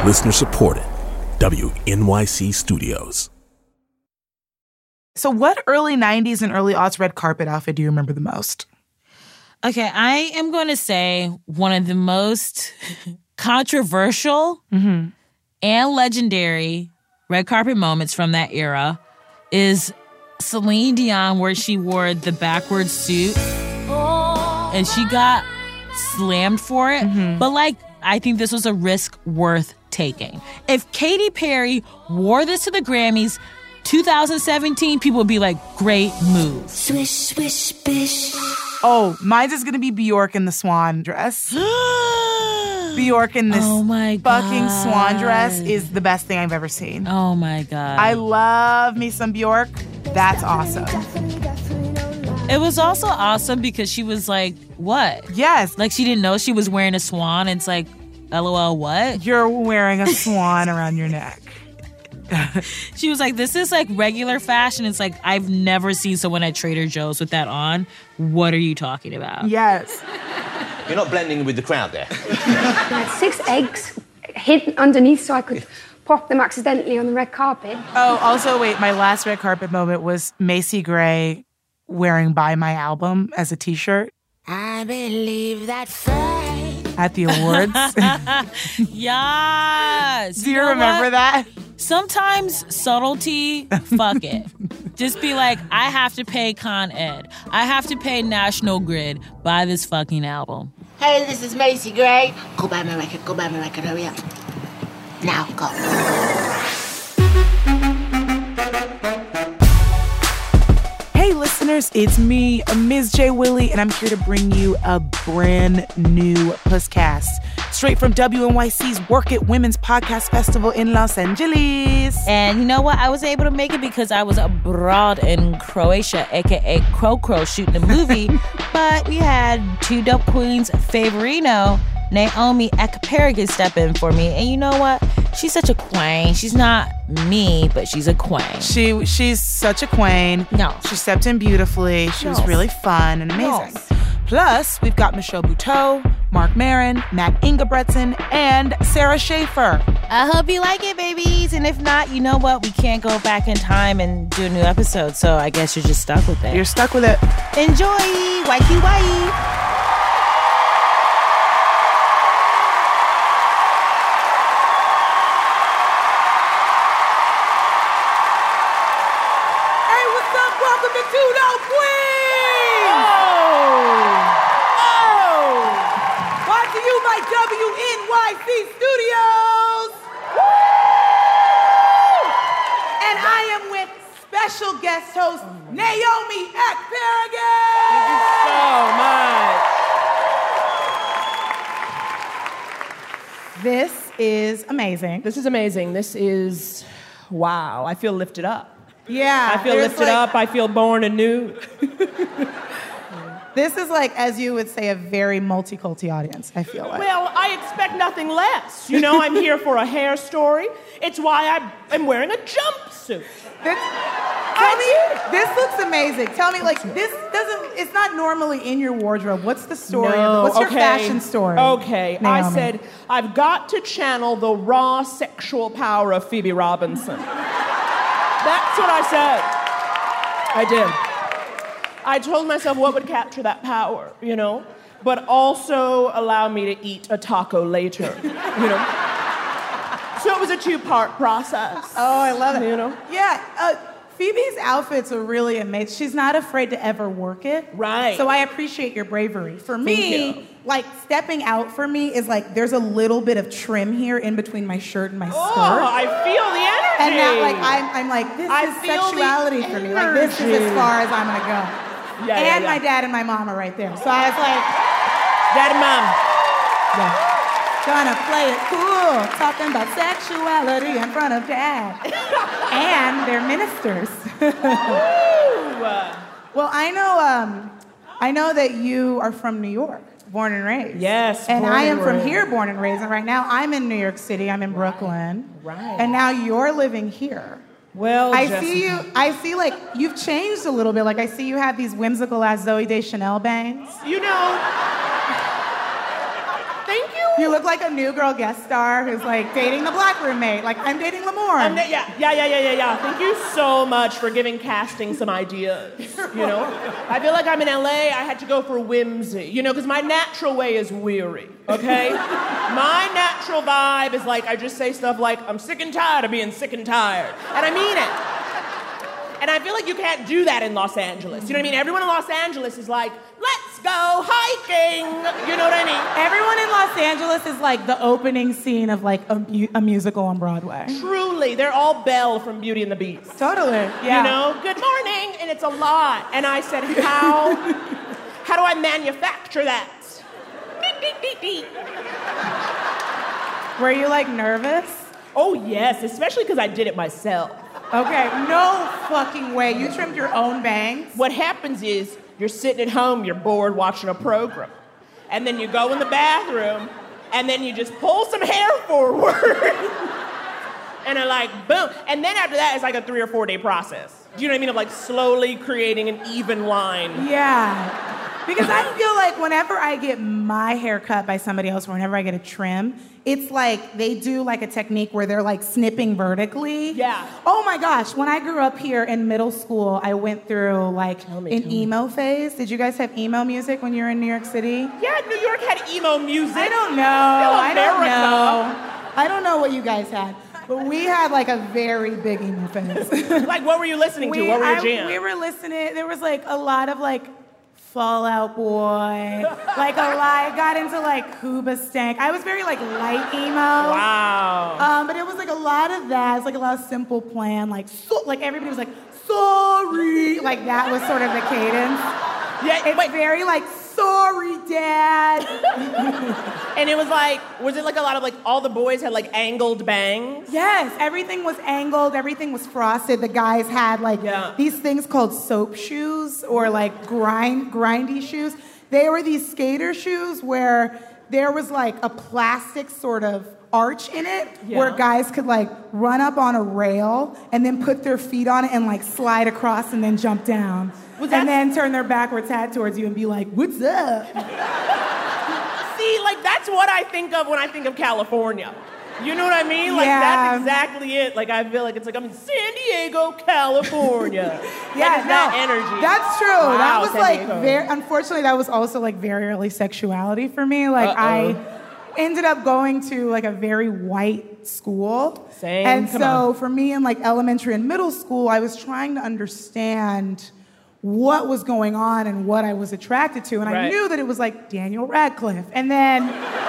Listener supported. WNYC Studios. So what early 90s and early aughts red carpet outfit do you remember the most? Okay, I am going to say one of the most controversial and legendary red carpet moments from that era is Celine Dion, where she wore the backwards suit and she got slammed for it. But I think this was a risk worth taking. If Katy Perry wore this to the Grammys 2017, people would be like, great move. Swish, swish, bish. Oh, mine's is going to be Bjork in the swan dress. Bjork in this fucking swan dress is the best thing I've ever seen. Oh, my God. I love me some Bjork. That's awesome. It was also awesome because she was like, what? Yes. Like, she didn't know she was wearing a swan. It's like, LOL, what? You're wearing a swan around your neck. She was like, this is like regular fashion. It's like, I've never seen someone at Trader Joe's with that on. What are you talking about? Yes. You're not blending with the crowd there. I had 6 eggs hidden underneath so I could pop them accidentally on the red carpet. Oh, also, wait, my last red carpet moment was Macy Gray wearing Buy My Album as a t-shirt. I believe that fate. At the awards. Yes. Do you remember that? Sometimes subtlety, fuck it. Just be like, I have to pay Con Ed. I have to pay National Grid. Buy this fucking album. Hey, this is Macy Gray. Go buy my record, hurry up. Now, go. Hey, listeners, it's me, Ms. J. Willie, and I'm here to bring you a brand new Pusscast. Straight from WNYC's Work It Women's Podcast Festival in Los Angeles. And you know what? I was able to make it because I was abroad in Croatia, a.k.a. Crow shooting a movie. But we had 2 dope queens, Favorino, Naomi Ekperigin, step in for me. And you know what? She's such a queen. She's not me, but she's a queen. She's such a queen. No. She stepped in beautifully. She was really fun and amazing. Yes. Plus, we've got Michelle Buteau, Mark Maron, Matt Ingebretson, and Sarah Schaefer. I hope you like it, babies. And if not, you know what? We can't go back in time and do a new episode. So I guess you're just stuck with it. You're stuck with it. Enjoy. Waiki. Special guest host, Naomi Ekperigin! Thank you so much. This is amazing. This is amazing. This is, wow. I feel lifted up. Yeah. I feel lifted up. I feel born anew. This is like, as you would say, a very multi-culti audience, I feel like. Well, I expect nothing less. You know, I'm here for a hair story. It's why I'm wearing a jumpsuit. This looks amazing. Tell me, it's not normally in your wardrobe. What's the story? What's your fashion story? Okay, Naomi? I said, I've got to channel the raw sexual power of Phoebe Robinson. That's what I said. I did. I told myself what would capture that power, you know, but also allow me to eat a taco later, you know. So it was a 2-part process. Oh, I love it. You know? Yeah. Phoebe's outfits are really amazing. She's not afraid to ever work it. Right. So I appreciate your bravery. For me, stepping out for me is there's a little bit of trim here in between my shirt and my skirt. Oh, I feel the energy. And now, I'm like, this is sexuality for me. Like, this is as far as I'm going to go. Yeah, my dad and my mom are right there. So I was like... Dad and mom. Yeah. Gonna play it cool, talking about sexuality in front of dad. And they're ministers. Well, I know that you are from New York, born and raised. Yes, and born I am and from raised. here, born and raised. And right now, I'm in New York City. I'm in Brooklyn. Right. And now you're living here. Well, I see you've changed a little bit. Like, I see you have these whimsical ass Zooey Deschanel bangs. You know, thank you. You look like a New Girl guest star who's like dating the black roommate. Like, I'm dating Lamorne. Yeah. Thank you so much for giving casting some ideas, you know? I feel like I'm in LA, I had to go for whimsy, you know, because my natural way is weary, okay? My natural vibe is like, I just say stuff like, I'm sick and tired of being sick and tired. And I mean it. And I feel like you can't do that in Los Angeles. You know what I mean? Everyone in Los Angeles is like, let's go hiking. You know what I mean? Everyone in Los Angeles is like the opening scene of like a musical on Broadway. Truly, they're all Belle from Beauty and the Beast. Totally, yeah. You know, good morning, and it's a lot. And I said, how do I manufacture that? Were you like nervous? Oh yes, especially because I did it myself. Okay, no fucking way. You trimmed your own bangs? What happens is, you're sitting at home, you're bored watching a program. And then you go in the bathroom, and then you just pull some hair forward. And they're like, boom. And then after that, it's like a 3 or 4 day process. Do you know what I mean? Of like slowly creating an even line. Yeah. Because I feel like whenever I get my hair cut by somebody else or whenever I get a trim, it's like they do like a technique where they're like snipping vertically. Yeah. Oh my gosh, when I grew up here in middle school, I went through like an emo phase. Did you guys have emo music when you were in New York City? Yeah, New York had emo music. I don't know. I don't know what you guys had. But we had like a very big emo phase. Like what were you listening to? What were your jams? We were listening, there was like a lot of like Fall Out Boy, like I got into like Cuba Stank. I was very like light emo. Wow. But it was like a lot of that. It's like a lot of Simple Plan, like everybody was like sorry, like that was sort of the cadence. Yeah, it's very like sorry, Dad. And it was like, was it like a lot of like all the boys had like angled bangs? Yes, everything was angled, everything was frosted. The guys had like these things called soap shoes or like grindy shoes. They were these skater shoes where there was like a plastic sort of arch in it where guys could like run up on a rail and then put their feet on it and like slide across and then jump down. And then turn their backwards hat towards you and be like, what's up? See, like that's what I think of when I think of California. You know what I mean? Like that's exactly it. Like I feel like it's like I'm in San Diego, California. That energy. That's true. Wow, that was San like Diego. Unfortunately, that was also like very early sexuality for me. Like I ended up going to like a very white school. Same. And so for me in like elementary and middle school, I was trying to understand what was going on and what I was attracted to. And I knew that it was like Daniel Radcliffe. And then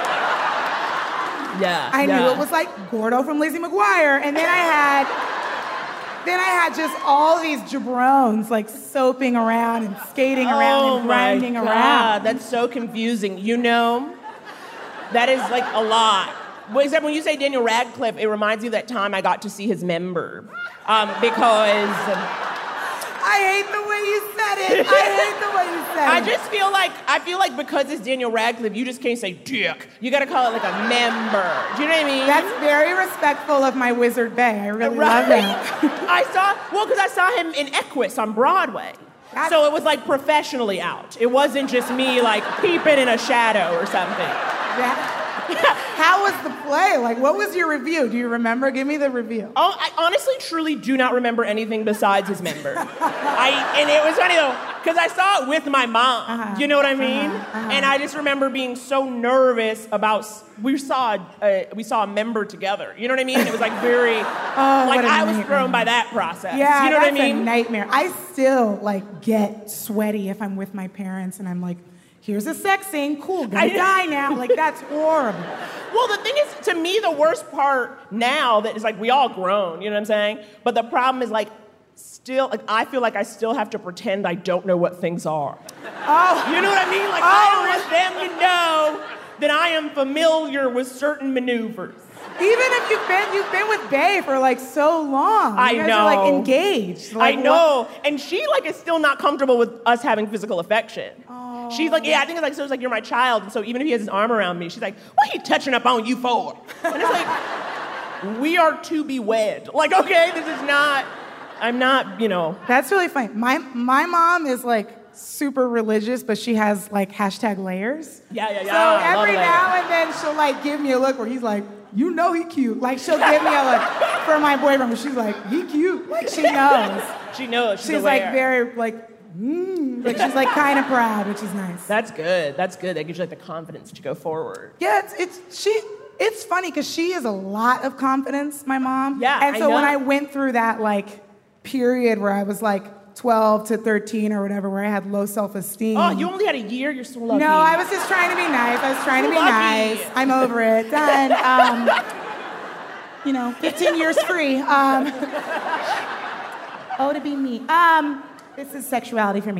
I knew it was like Gordo from Lizzie McGuire. And then I had just all these jabrones like soaping around and skating around and grinding around. That's so confusing. You know, that is like a lot. Well, except when you say Daniel Radcliffe, it reminds me of that time I got to see his member. Because... I hate the way you said it. I just feel like because it's Daniel Radcliffe, you just can't say dick. You gotta call it like a member. Do you know what I mean? That's very respectful of my Wizard Bay. I really love that. because I saw him in Equus on Broadway. So it was like professionally out. It wasn't just me like peeping in a shadow or something. How was the play? Like, what was your review? Do you remember? Give me the review. Oh, I honestly, truly do not remember anything besides his member. And it was funny though, because I saw it with my mom. You know what I mean? And I just remember being so nervous about. We saw a member together. You know what I mean? It was like very I was thrown by that process. Yeah, you know what I mean? That's a nightmare. I still like get sweaty if I'm with my parents and I'm like, here's a sex scene, cool, gonna die now. Like, that's horrible. Well, the thing is, to me, the worst part now that is like, we all grown, you know what I'm saying? But the problem is like, still, like, I feel like I still have to pretend I don't know what things are. Oh. You know what I mean? Like, I don't want them to know that I am familiar with certain maneuvers. Even if you've been with Bae for like so long. You guys are like engaged. Like, I know. And she like is still not comfortable with us having physical affection. Oh. She's like, I think it's like, so it's like you're my child. And so even if he has his arm around me, she's like, what are you touching up on you for? And it's like, we are to be wed. Like, okay, this is not, I'm not, you know. That's really funny. My mom is like super religious, but she has like #layers. Yeah. So every now and then she'll like give me a look where he's like, you know he cute. Like she'll give me a look for my boyfriend, but she's like, he cute. Like she knows. She knows. She's like very like, like she's like kind of proud, which is nice. That's good. That gives you like the confidence to go forward. Yeah, it's funny because she has a lot of confidence, my mom. Yeah, and so I know. when I went through that like period where I was like 12 to 13 or whatever, where I had low self-esteem. Oh, you only had a year? You're so lucky. No, I was just trying to be nice. I was trying to be Lucky. nice. I'm over it. Done. 15 years free. To be me. This is sexuality for me.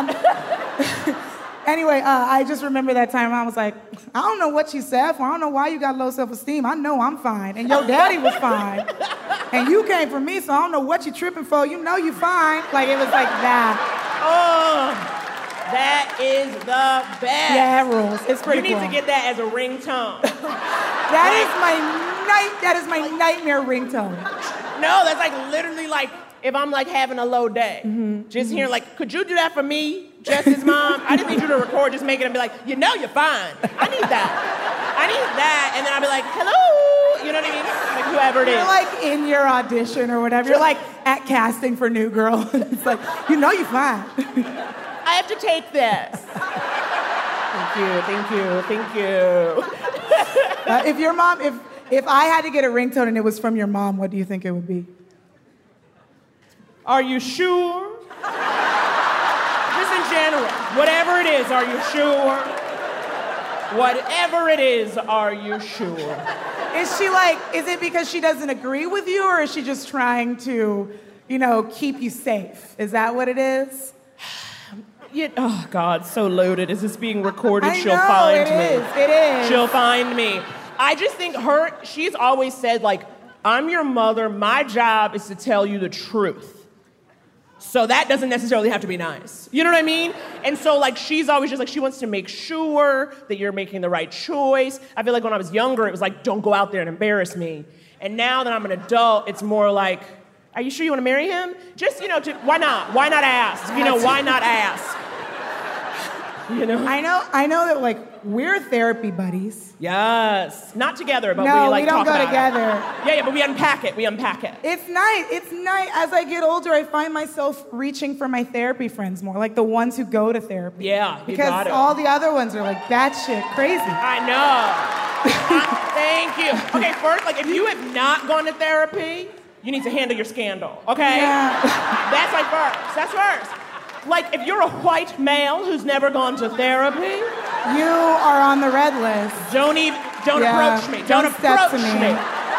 Anyway, I just remember that time I was like, I don't know what you said for. I don't know why you got low self-esteem. I know I'm fine. And your daddy was fine. And you came from me, so I don't know what you tripping for. You know you fine. Like, it was like that. Oh, that is the best. Yeah, it rules. It's pretty You need cool. to get that as a ringtone. That is my nightmare ringtone. No, that's like literally like if I'm like having a low day. Just hearing like, could you do that for me, Jess's mom? I just need you to record, just make it and be like, you know you're fine. I need that. And then I'll be like, hello. You know what I mean? Like whoever it is. You're like in your audition or whatever. You're like at casting for New Girl. It's like, you know you're fine. I have to take this. Thank you. If your mom, if I had to get a ringtone and it was from your mom, what do you think it would be? Are you sure? Just in general, whatever it is, are you sure? Whatever it is, are you sure? Is she like, is it because she doesn't agree with you, or is she just trying to, keep you safe? Is that what it is? Oh, God, so loaded. Is this being recorded? I She'll know, find it me. It is. She'll find me. I just think she's always said, like, I'm your mother. My job is to tell you the truth. So that doesn't necessarily have to be nice. You know what I mean? And so, like, she's always just like, she wants to make sure that you're making the right choice. I feel like when I was younger, it was like, don't go out there and embarrass me. And now that I'm an adult, it's more like, are you sure you want to marry him? Just, why not? Why not ask? Why not ask? I know that, like, we're therapy buddies. Yes. Not together, but No, we we don't talk go about together. it. Yeah, but we unpack it. It's nice. As I get older, I find myself reaching for my therapy friends more, like the ones who go to therapy. Yeah, you because got it. all the other ones are like batshit crazy. I know. Thank you. Okay, first, like, if you have not gone to therapy, you need to handle your scandal, okay? Yeah. That's first. Like, if you're a white male who's never gone to therapy, You are on the red list. don't approach me. Don't step approach to me. me.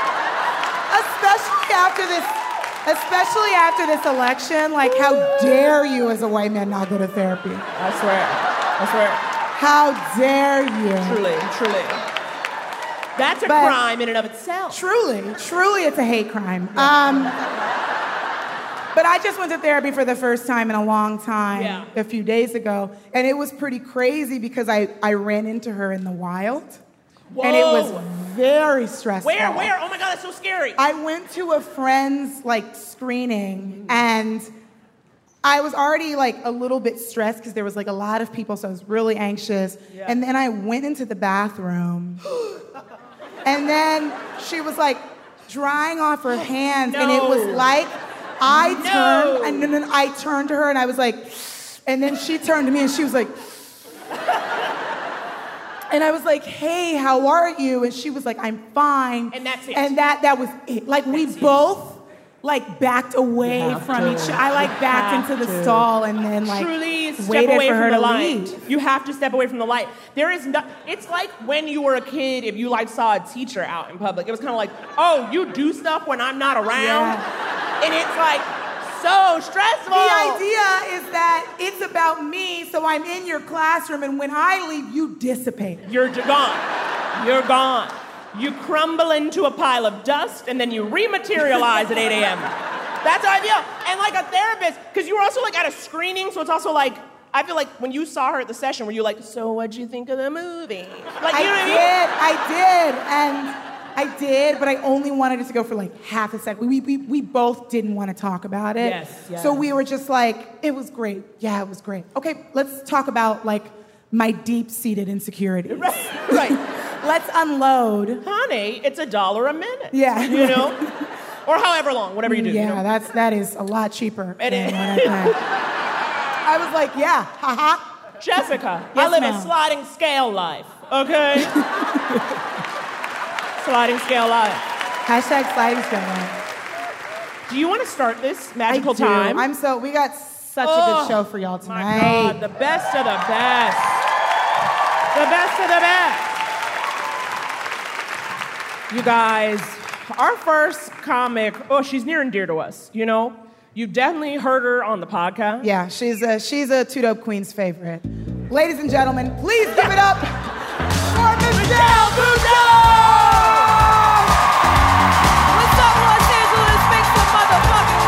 Especially after this election, like, how dare you as a white man not go to therapy? I swear. How dare you? Truly. That's a crime in and of itself. Truly, it's a hate crime. But I just went to therapy for the first time in a long time a few days ago, and it was pretty crazy because I ran into her in the wild. Whoa. And it was very stressful. Where? Oh my God, that's so scary. I went to a friend's screening, and I was already a little bit stressed because there was a lot of people, so I was really anxious. Yeah. And then I went into the bathroom, and then she was drying off her hands, and it was like I turned to her, and I was like, and then she turned to me, and she was like. And I was like, hey, how are you? And she was like, I'm fine. And that's it. And that was it. We both backed away from each other. I backed into the stall and then Truly step waited away for her from the to light. leave. You have to step away from the light. It's like when you were a kid, if you saw a teacher out in public, it was kind of like, oh, you do stuff when I'm not around? Yeah. And it's so stressful. The idea is that it's about me, so I'm in your classroom, and when I leave, you dissipate. You're gone. You crumble into a pile of dust, and then you rematerialize at 8 a.m. That's how I feel. And a therapist, because you were also at a screening, so it's also I feel like when you saw her at the session, were you so what'd you think of the movie? You know what I mean? I did, and I did, but I only wanted it to go for like half a second. We both didn't want to talk about it. Yes. So we were just like, it was great. Yeah, it was great. Okay, let's talk about like my deep-seated insecurities. Right. Let's unload. Honey, it's $1 a minute. Yeah. You know? Or however long, whatever you do. Yeah, you know? that is a lot cheaper. It is. I was like, yeah, haha. Jessica, Yes, I live ma'am. a sliding scale life, okay? Sliding scale life. Hashtag sliding scale. Do you want to start this I magical do. time? We got such a good show for y'all tonight. My God, the best of the best. The best of the best. You guys, our first comic, she's near and dear to us, you know? You definitely heard her on the podcast. Yeah, she's a Two Dope Queen's favorite. Ladies and gentlemen, please give it up for Michelle Buteau! What's up, Los Angeles? Make some motherfucking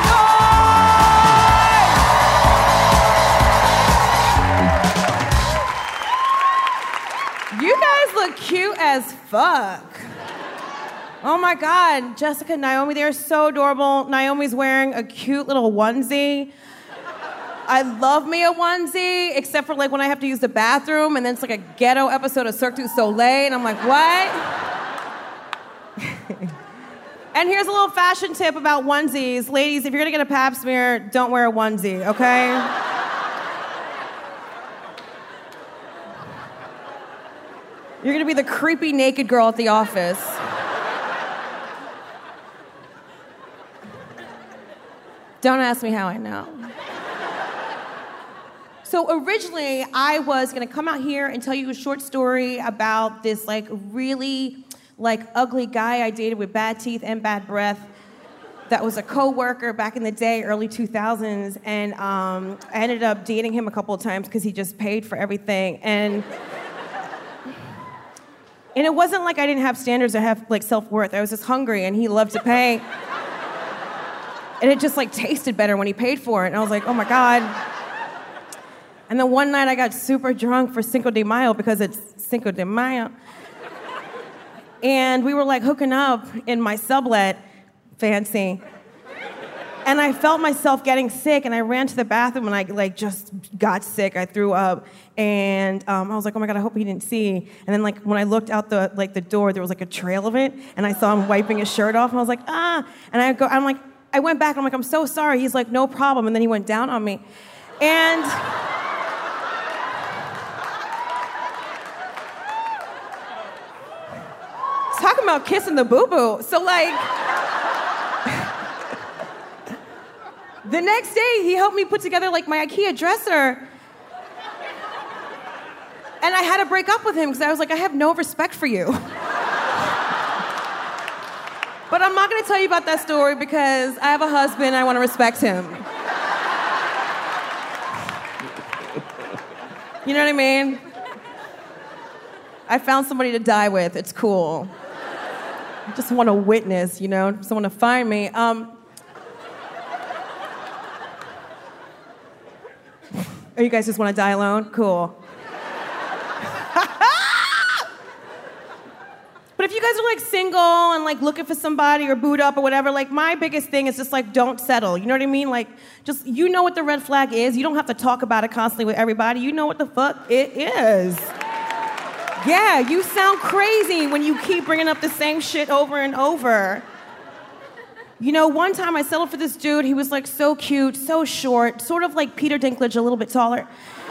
noise! You guys look cute as fuck. Oh my God, Jessica and Naomi, they're so adorable. Naomi's wearing a cute little onesie. I love me a onesie, except for like when I have to use the bathroom and then it's like a ghetto episode of Cirque du Soleil and I'm like, what? And here's a little fashion tip about onesies. Ladies, if you're gonna get a pap smear, don't wear a onesie, okay? You're gonna be the creepy naked girl at the office. Don't ask me how I know. So originally, I was gonna come out here and tell you a short story about this like really ugly guy I dated with bad teeth and bad breath that was a coworker back in the day, early 2000s, and I ended up dating him a couple of times because he just paid for everything. And it wasn't like I didn't have standards or have like self-worth. I was just hungry and he loved to pay. And it just like tasted better when he paid for it. And I was like, oh my God. And then one night I got super drunk for Cinco de Mayo because it's Cinco de Mayo. And we were like hooking up in my sublet, fancy. And I felt myself getting sick and I ran to the bathroom and I like just got sick. I threw up and I was like, oh my God, I hope he didn't see. And then like when I looked out the door, there was like a trail of it and I saw him wiping his shirt off and I was like, ah. And I went back and I'm like, I'm so sorry. He's like, no problem. And then he went down on me. And talking about kissing the boo-boo. So like, the next day he helped me put together like my IKEA dresser. And I had to break up with him because I was like, I have no respect for you. But I'm not gonna tell you about that story because I have a husband and I wanna respect him. You know what I mean? I found somebody to die with, it's cool. I just want to witness, you know, someone to find me. Oh, you guys just want to die alone? Cool. But if you guys are like single and like looking for somebody or boot up or whatever, like my biggest thing is just like don't settle. You know what I mean? Like just you know what the red flag is. You don't have to talk about it constantly with everybody. You know what the fuck it is. Yeah, you sound crazy when you keep bringing up the same shit over and over. You know, one time I settled for this dude. He was like so cute, so short, sort of like Peter Dinklage, a little bit taller.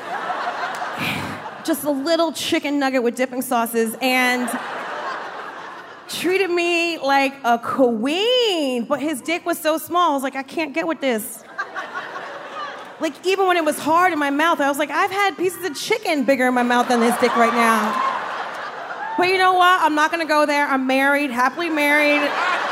Just a little chicken nugget with dipping sauces and treated me like a queen, but his dick was so small. I was like, I can't get with this. Like, even when it was hard in my mouth, I was like, I've had pieces of chicken bigger in my mouth than this dick right now. But you know what? I'm not gonna go there. I'm married, happily married.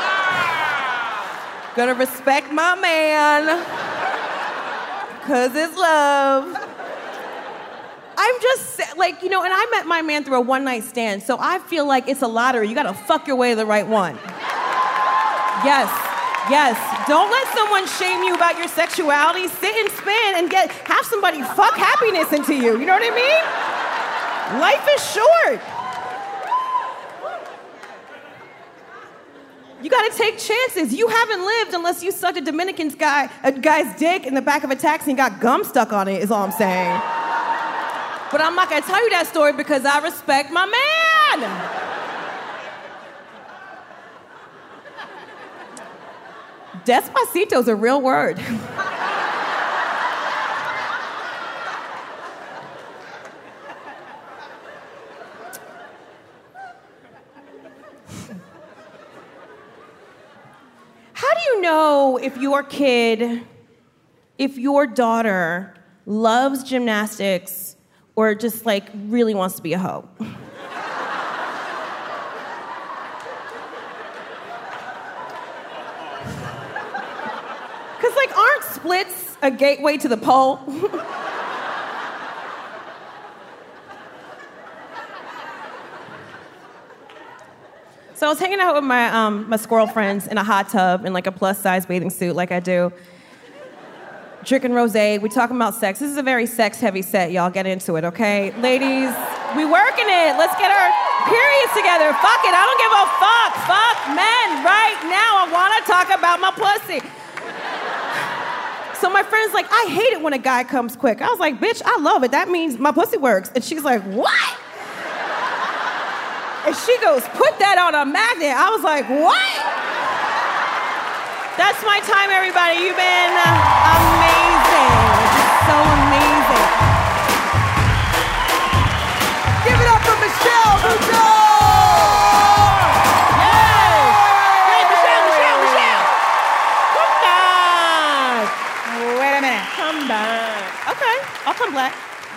Gonna respect my man, cause it's love. I'm just like, you know, and I met my man through a one-night stand, so I feel like it's a lottery. You gotta fuck your way to the right one. Yes. Don't let someone shame you about your sexuality. Sit and spin and have somebody fuck happiness into you. You know what I mean? Life is short. You gotta take chances. You haven't lived unless you sucked a guy's dick in the back of a taxi and got gum stuck on it, is all I'm saying. But I'm not gonna tell you that story because I respect my man. Despacito's a real word. How do you know if your daughter loves gymnastics or just like really wants to be a hoe? Because like aren't splits a gateway to the pole? So I was hanging out with my squirrel friends in a hot tub in like a plus-size bathing suit like I do. Drinking rosé, we talking about sex. This is a very sex-heavy set, y'all. Get into it, okay? Ladies, we working it. Let's get our periods together. Fuck it, I don't give a fuck. Fuck men right now. I want to talk about my pussy. So my friend's like, I hate it when a guy comes quick. I was like, bitch, I love it. That means my pussy works. And she's like, what? And she goes, put that on a magnet. I was like, what? That's my time, everybody. You've been amazing. So amazing. Give it up for Michelle Buteau! Yay! Hey, Michelle! Come back! Wait a minute. Come back. Okay, I'll come back.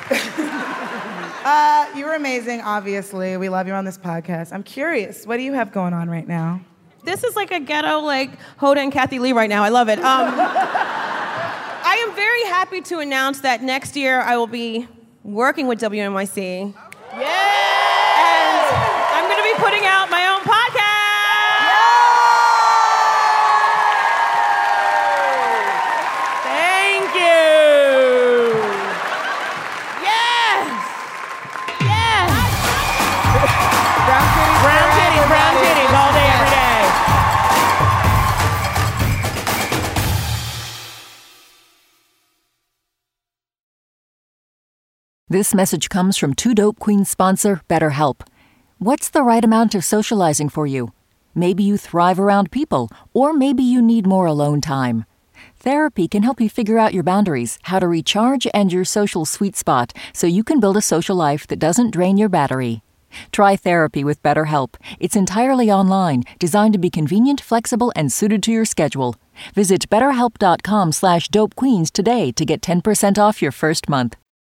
You were amazing, obviously. We love you on this podcast. I'm curious, what do you have going on right now? This is like a ghetto, like, Hoda and Kathy Lee right now. I love it. I am very happy to announce that next year I will be working with WNYC. Yeah! And I'm going to be putting out my own podcast. Thank you! Yes! Yes! Brown titties all day, every day. This message comes from Two Dope Queens sponsor, BetterHelp. What's the right amount of socializing for you? Maybe you thrive around people, or maybe you need more alone time. Therapy can help you figure out your boundaries, how to recharge, and your social sweet spot so you can build a social life that doesn't drain your battery. Try therapy with BetterHelp. It's entirely online, designed to be convenient, flexible, and suited to your schedule. Visit BetterHelp.com/DopeQueens today to get 10% off your first month.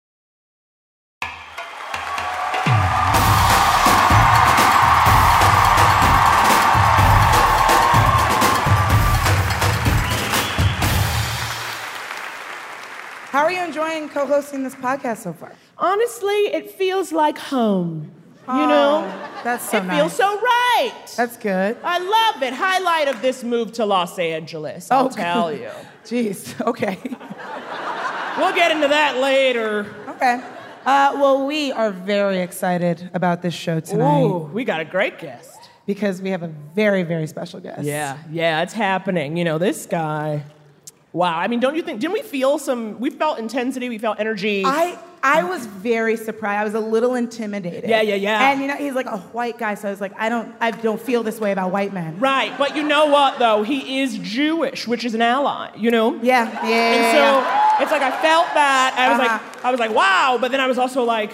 How are you enjoying co-hosting this podcast so far? Honestly, it feels like home. You know? That's so It nice. feels so right. That's good. I love it. Highlight of this move to Los Angeles, I'll tell you. Jeez, okay. We'll get into that later. Okay. Well, we are very excited about this show tonight. Ooh, we got a great guest. Because we have a very, very special guest. Yeah, it's happening. You know, this guy. Wow, I mean, don't you think, we felt intensity, we felt energy. I was very surprised. I was a little intimidated. Yeah. And, you know, he's like a white guy, so I was like, I don't feel this way about white men. Right, but you know what, though? He is Jewish, which is an ally, you know? Yeah. And so, it's like I felt that, I was like, wow, but then I was also like,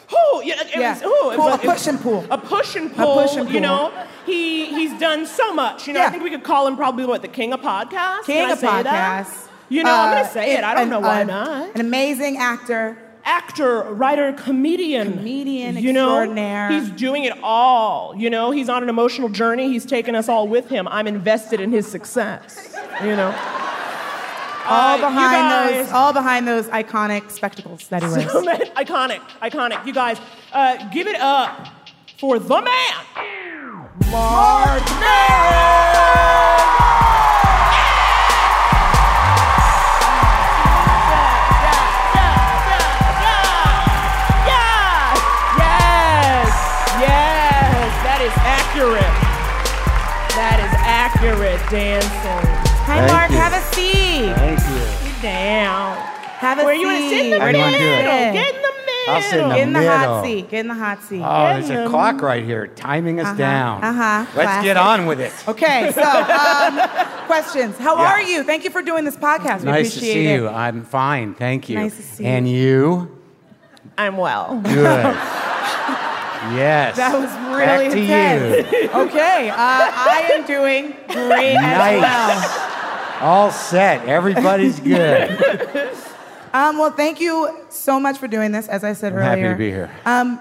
A push and pull. A push and pull, you know? He's done so much, you know? Yeah. I think we could call him probably, the king of podcasts? King of podcasts. You know, I'm going to say it. I don't know why not. An amazing actor. Writer, comedian. You know, extraordinaire. he's doing it all. You know, he's on an emotional journey. He's taken us all with him. I'm invested in his success. You know, all behind those iconic spectacles that he wears. So, man, iconic. You guys, give it up for the man, Marc Maron. That is accurate dancing. Hi, Thank Mark. you. Have a seat. Thank you. Sit down. Have a Where seat. you want to sit in the How do middle? you wanna do it? Get in the middle. I'll sit in Get in the hot middle. seat. Get in the hot seat. Oh, there's a clock right here timing us down. Let's Classic. get on with it. Okay, so questions. How Yeah. are you? Thank you for doing this podcast. We Nice to appreciate see it. you. I'm fine, thank you. Nice to see And you. you? I'm well. Good. Yes. That was really Back to intense. you. Okay, I am doing great as Nice. well. All set. Everybody's good. Well, thank you so much for doing this. As I said I'm earlier, happy to be here.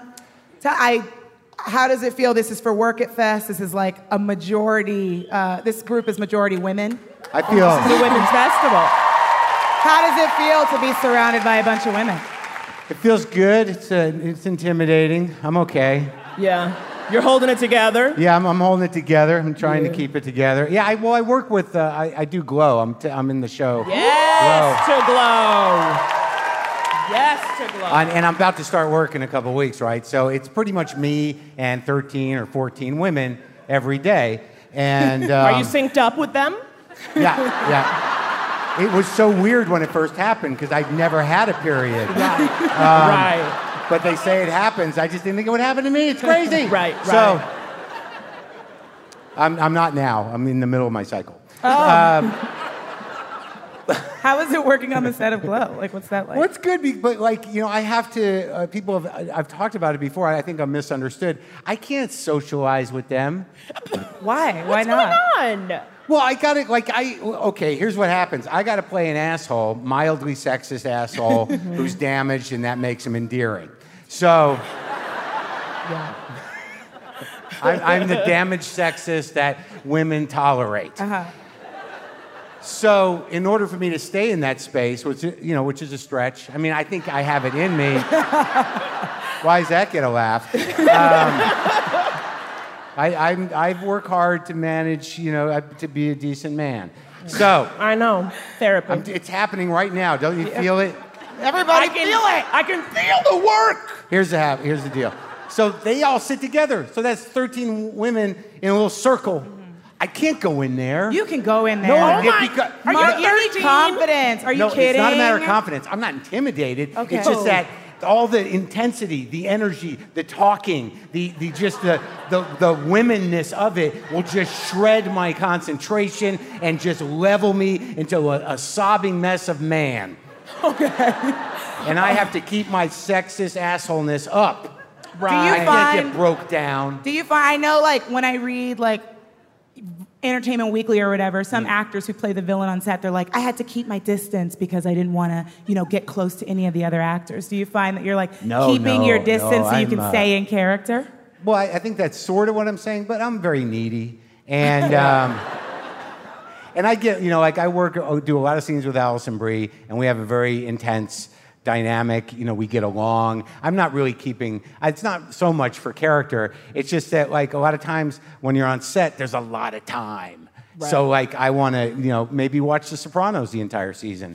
How does it feel? This is for Work It Fest. This is like a majority. This group is majority women. I feel. This is the Women's Festival. How does it feel to be surrounded by a bunch of women? It feels good. It's intimidating. I'm okay. Yeah. You're holding it together. Yeah, I'm holding it together. I'm trying to keep it together. Yeah, I work with. I do Glow. I'm in the show. Yes to glow. Yes to glow. And I'm about to start work in a couple weeks, right? So it's pretty much me and 13 or 14 women every day. And Are you synced up with them? Yeah. It was so weird when it first happened because I'd never had a period. Right. But they say it happens. I just didn't think it would happen to me. It's crazy. Right. So I'm not now. I'm in the middle of my cycle. How is it working on the set of Glow? Like, what's that like? Well, it's good, but like, you know, I have to, I've talked about it before. I think I'm misunderstood. I can't socialize with them. Why? Why What's not? going on? Well, I got to, okay, here's what happens. I got to play an asshole, mildly sexist asshole who's damaged, and that makes him endearing. So, I'm the damaged sexist that women tolerate. So, in order for me to stay in that space, which is a stretch. I mean, I think I have it in me. Why does that get a laugh? I work hard to manage, to be a decent man. So I know. Therapy. it's happening right now. Don't you feel it? Everybody feel it. I can feel the work. Here's the deal. So they all sit together. So that's 13 women in a little circle. I can't go in there. You can go in there. No, Are you need 13? confidence. Are you kidding? It's not a matter of confidence. I'm not intimidated. Okay. It's just that all the intensity, the energy, the talking, the womenness of it will just shred my concentration and just level me into a sobbing mess of man. Okay. And I have to keep my sexist assholeness up. Right. I can't get broke down. Do you find? I know, like when I read Entertainment Weekly or whatever, some actors who play the villain on set, they're like, I had to keep my distance because I didn't want to, get close to any of the other actors. Do you find that you're keeping your distance so you can stay in character? Well, I think that's sort of what I'm saying, but I'm very needy. And and I get, I do a lot of scenes with Alison Brie, and we have a very intense dynamic, we get along. I'm not really it's not so much for character. It's just that, a lot of times when you're on set, there's a lot of time. Right. So, I want to, maybe watch The Sopranos the entire season.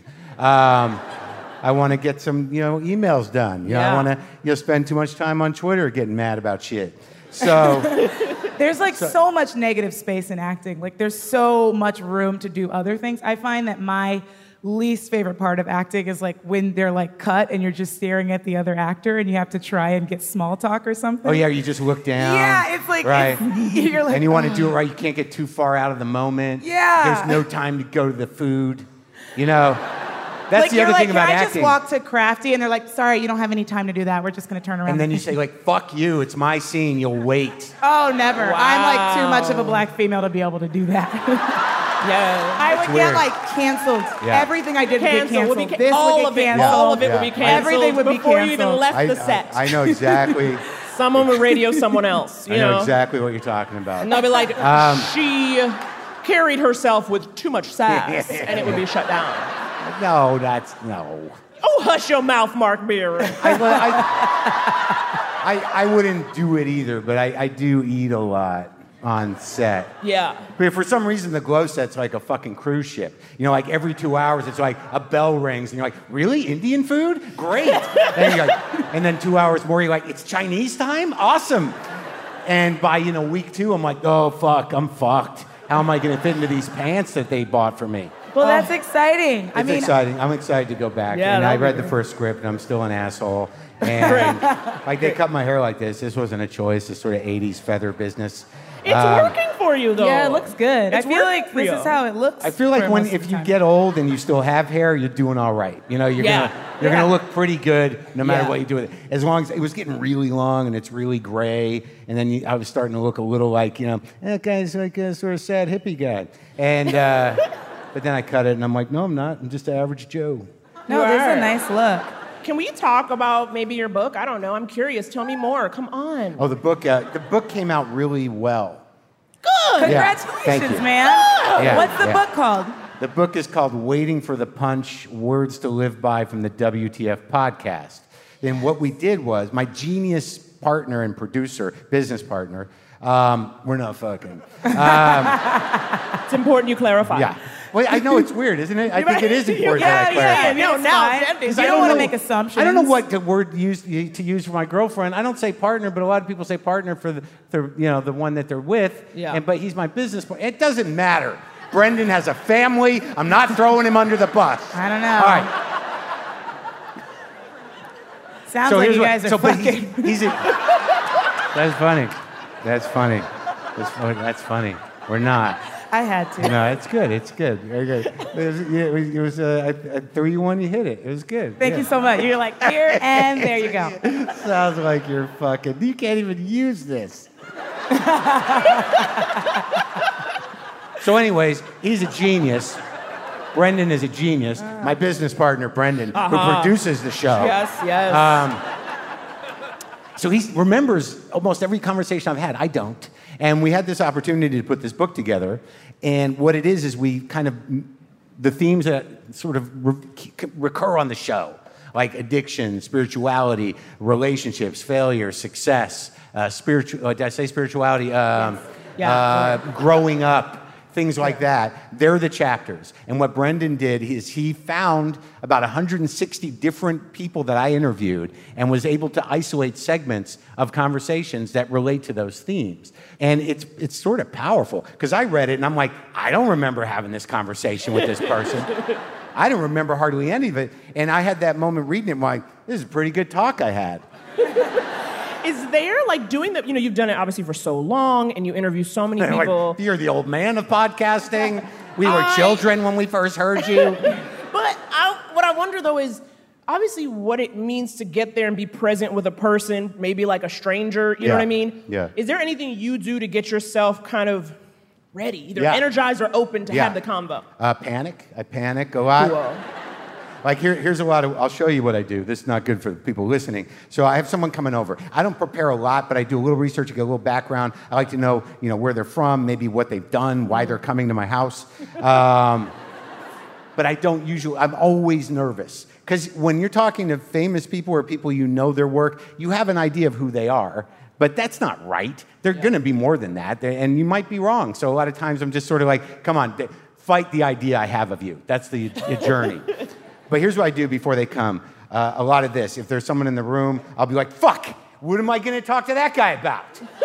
I want to get some, emails done. I want to, spend too much time on Twitter getting mad about shit. So... There's so much negative space in acting. There's so much room to do other things. I find that my least favorite part of acting is when they're cut and you're just staring at the other actor and you have to try and get small talk or something. Oh yeah, you just look down. Yeah, it's right. You're and you want to do it right. You can't get too far out of the moment. Yeah. There's no time to go to the food. That's the other thing about acting. I just walk to Crafty and they're like, sorry, you don't have any time to do that. We're just going to turn around. And then you say fuck you, it's my scene, you'll wait. Oh, never. Wow. I'm too much of a black female to be able to do that. Yeah. I would get canceled. Yeah. Everything I did would get canceled. This all would of get it, canceled. all of it would be canceled. Everything would be before canceled. you even left the set. I know exactly. Someone would radio someone else. I know exactly what you're talking about. And they'll be like, she carried herself with too much sass, and it would be shut down. No. Oh, hush your mouth, Mark Beer. I wouldn't do it either, but I do eat a lot on set. Yeah. But for some reason, the Glow set's like a fucking cruise ship. Every 2 hours, it's like a bell rings, and you're like, really? Indian food? Great. And then 2 hours more, you're like, it's Chinese time? Awesome. And by, week 2, I'm like, oh, fuck, I'm fucked. How am I going to fit into these pants that they bought for me? Well, that's exciting. It's exciting. I'm excited to go back. Yeah, and I that'll be read the great. first script, and I'm still an asshole. And like they cut my hair like this. This wasn't a choice. This sort of 80s feather business. It's working for you, though. Yeah, it looks good. It's I feel working like for this you. is how it looks. I feel like for when most of if the you time. get old and you still have hair, you're doing all right. You know, you're gonna look pretty good no matter Yeah. what you do with it. As long as it was getting really long and it's really gray, and then I was starting to look a little like that guy's like a sort of sad hippie guy. And but then I cut it and I'm like, no, I'm not. I'm just an average Joe. No, this is a nice look. Can we talk about maybe your book? I don't know. I'm curious. Tell me more. Come on. Oh, the book came out really well. Good. Yeah, Congratulations, thank you. man. Yeah, What's the yeah. book called? The book is called Waiting for the Punch, Words to Live By from the WTF podcast. And what we did was, my genius partner and producer, business partner, we're not fucking. It's important you clarify. Yeah. Well, I know it's weird, isn't it? I think it is important that I clarify. No, now, You don't want to make assumptions. I don't know what the word to use for my girlfriend. I don't say partner, but a lot of people say partner for the one that they're with. Yeah. But he's my business partner. It doesn't matter. Brendan has a family. I'm not throwing him under the bus. I don't know. All right. Sounds like you guys are but fucking. That's funny. That's funny. That's funny. We're not. I had to. No, it's good. It's good. Very good. It was a 3-1. You hit it. It was good. Thank you so much. You're like, here and there you go. Sounds like you're fucking. You can't even use this. So, anyways, he's a genius. Brendan is a genius. My business partner, Brendan, who produces the show. Yes. So he remembers almost every conversation I've had. I don't. And we had this opportunity to put this book together. And what it is we kind of, the themes that sort of recur on the show, like addiction, spirituality, relationships, failure, success, did I say spirituality? Growing up. Things like that. They're the chapters. And what Brendan did is he found about 160 different people that I interviewed and was able to isolate segments of conversations that relate to those themes. And it's sort of powerful because I read it and I'm like, I don't remember having this conversation with this person. I don't remember hardly any of it. And I had that moment reading it, I'm like, this is a pretty good talk I had. Is there, like, doing the, you've done it obviously for so long and you interview so many people. Like, you're the old man of podcasting. We were children when we first heard you. But what I wonder, though, is obviously what it means to get there and be present with a person, maybe like a stranger, you know what I mean? Yeah. Is there anything you do to get yourself kind of ready, either energized or open to have the convo? Panic. I panic a lot. Cool. Like here's a lot of, I'll show you what I do. This is not good for the people listening. So I have someone coming over. I don't prepare a lot, but I do a little research, I get a little background. I like to know, where they're from, maybe what they've done, why they're coming to my house. But I don't usually, I'm always nervous. Because when you're talking to famous people or people their work, you have an idea of who they are. But that's not right. They're going to be more than that, and you might be wrong. So a lot of times I'm just sort of like, come on, fight the idea I have of you. That's the journey. But here's what I do before they come. A lot of this. If there's someone in the room, I'll be like, fuck, what am I going to talk to that guy about?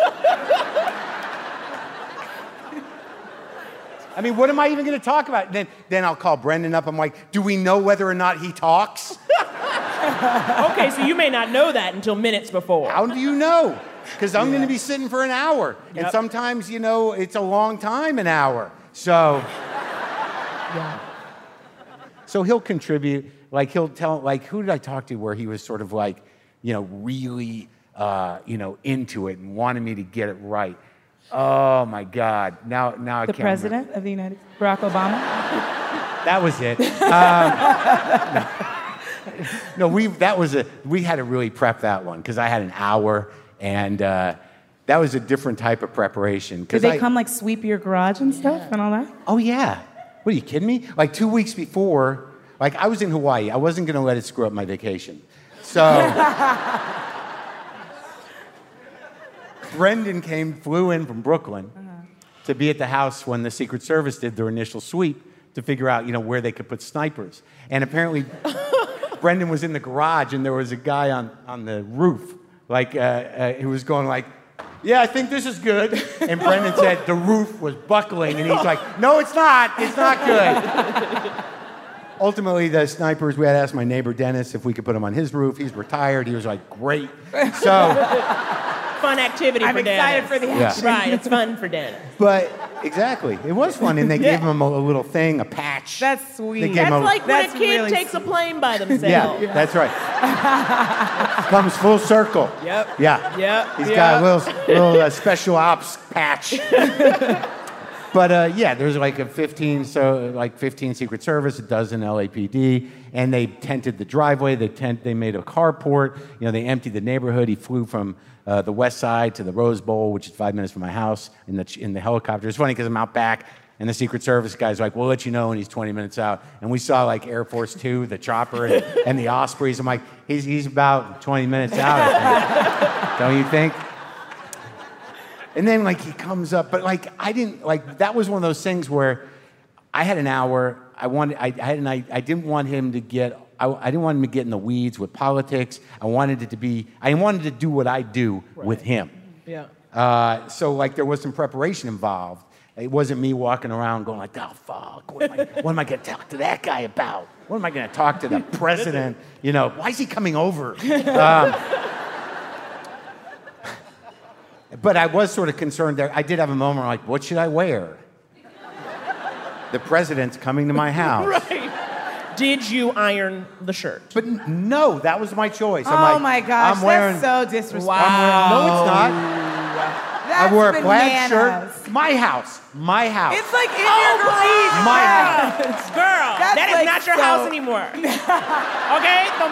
I mean, what am I even going to talk about? Then I'll call Brendan up. I'm like, do we know whether or not he talks? Okay, so you may not know that until minutes before. How do you know? Because I'm going to be sitting for an hour. And sometimes, it's a long time, an hour. So... So he'll contribute, like he'll tell, like who did I talk to where he was sort of like, really, into it and wanted me to get it right. Oh my God! Now I can't. The president of the United States, Barack Obama. That was it. We had to really prep that one because I had an hour and that was a different type of preparation. Did they come like sweep your garage and stuff and all that? Oh yeah. What, are you kidding me? Like 2 weeks before, like I was in Hawaii. I wasn't going to let it screw up my vacation. So Brendan flew in from Brooklyn to be at the house when the Secret Service did their initial sweep to figure out, where they could put snipers. And apparently Brendan was in the garage and there was a guy on the roof, like who was going like, yeah, I think this is good. And Brendan said the roof was buckling, and he's like, no, it's not. It's not good. Ultimately, the snipers, we had asked my neighbor Dennis if we could put him on his roof. He's retired. He was like, great. So, fun activity I'm for Dennis. excited for the action. Right, it's fun for Dennis. but exactly, it was fun. And they gave him a little thing, a patch. That's sweet. They gave That's him a- like when That's a kid really takes a plane by themselves. Yeah, that's right. Comes full circle. Yep. Yeah. Yep. He's got a little special ops patch. But yeah, there's like 15 Secret Service, a dozen LAPD, and they tented the driveway. They made a carport. You know, they emptied the neighborhood. He flew from the west side to the Rose Bowl, which is 5 minutes from my house, in the helicopter. It's funny because I'm out back, and the Secret Service guy's like, "We'll let you know when he's 20 minutes out." And we saw like Air Force Two, the chopper, and the Ospreys. I'm like, he's about 20 minutes out, I think. Don't you think? And then, like, he comes up, but, like, I didn't, like, that was one of those things where I had an hour. I didn't want him to get, I didn't want him to get in the weeds with politics. I wanted to do what I do with him. Yeah. So, like, there was some preparation involved. It wasn't me walking around going like, oh, fuck, what am I going to talk to that guy about? What am I going to talk to the president? You know, why is he coming over? But I was sort of concerned there. I did have a moment like, what should I wear? The president's coming to my house. Right. Did you iron the shirt? But no, that was my choice. I'm Oh like, my gosh, I'm wearing, that's so disrespectful. No, it's not. That's I wore a plaid bananas. shirt. My house. It's like in your garage. My house. Girl, That's that is like not your so- house anymore. Okay? The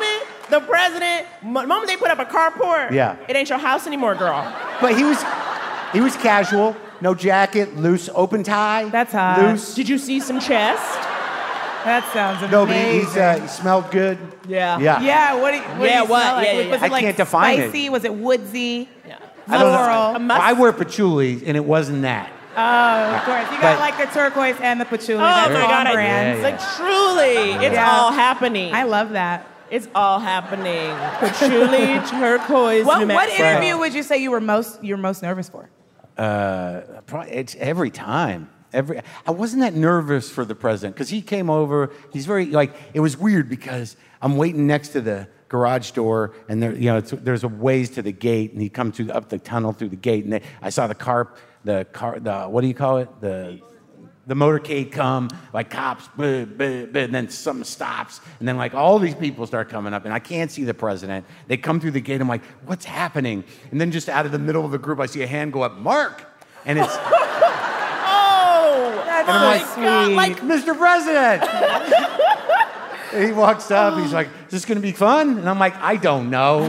moment they put up a carport, Yeah. it ain't your house anymore, girl. But he was casual, no jacket, loose, open tie. That's hot. Loose. Did you see some chest? That sounds amazing. No, but he smelled good. Yeah. Yeah. Yeah, what do you Yeah, smell what? like? Yeah, Was yeah. it like I can't define it. spicy? Was it woodsy? Yeah. I don't know. Floral. I wear patchouli, and it wasn't that. Oh, of course. You got But- like the turquoise and the patchouli. Oh That's my on God. brand. Yeah. Like truly, it's Yeah. all happening. I love that. It's all happening. Patchouli, turquoise, New What Mexico. interview would you say you were most nervous for? Probably, it's every time. I wasn't that nervous for the president because he came over. He's very it was weird because I'm waiting next to the garage door and there's a ways to the gate and he comes up the tunnel through the gate and I saw the what do you call it, the motorcade come, like cops, and then something stops, and then like all these people start coming up, and I can't see the president. They come through the gate, I'm like, what's happening? And then just out of the middle of the group, I see a hand go up, Mark, and it's, Oh, That's and I'm so like, sweet. Mr. President. And he walks up, he's like, is this gonna be fun? And I'm like, I don't know.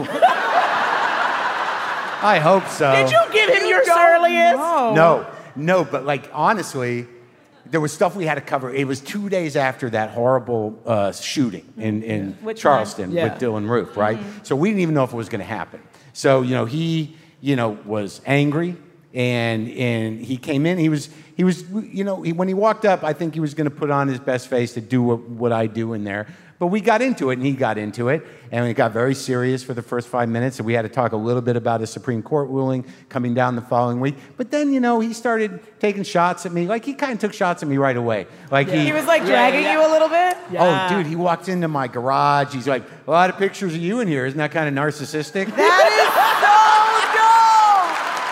I hope so. did you give him your surliest? No, but like honestly, there was stuff we had to cover. It was 2 days after that horrible shooting in Which Charleston one? Yeah. with Dylan Roof, right? So we didn't even know if it was going to happen. So he was angry, and he came in. He was when he walked up, I think he was going to put on his best face to do what I do in there. But we got into it, and he got into it, and it got very serious for the first 5 minutes, and we had to talk a little bit about his Supreme Court ruling coming down the following week. But then, he started taking shots at me. Like, he kind of took shots at me right away. Like, He was like dragging you a little bit? Oh, dude, he walked into my garage. He's like, a lot of pictures of you in here. Isn't that kind of narcissistic? That is so dope!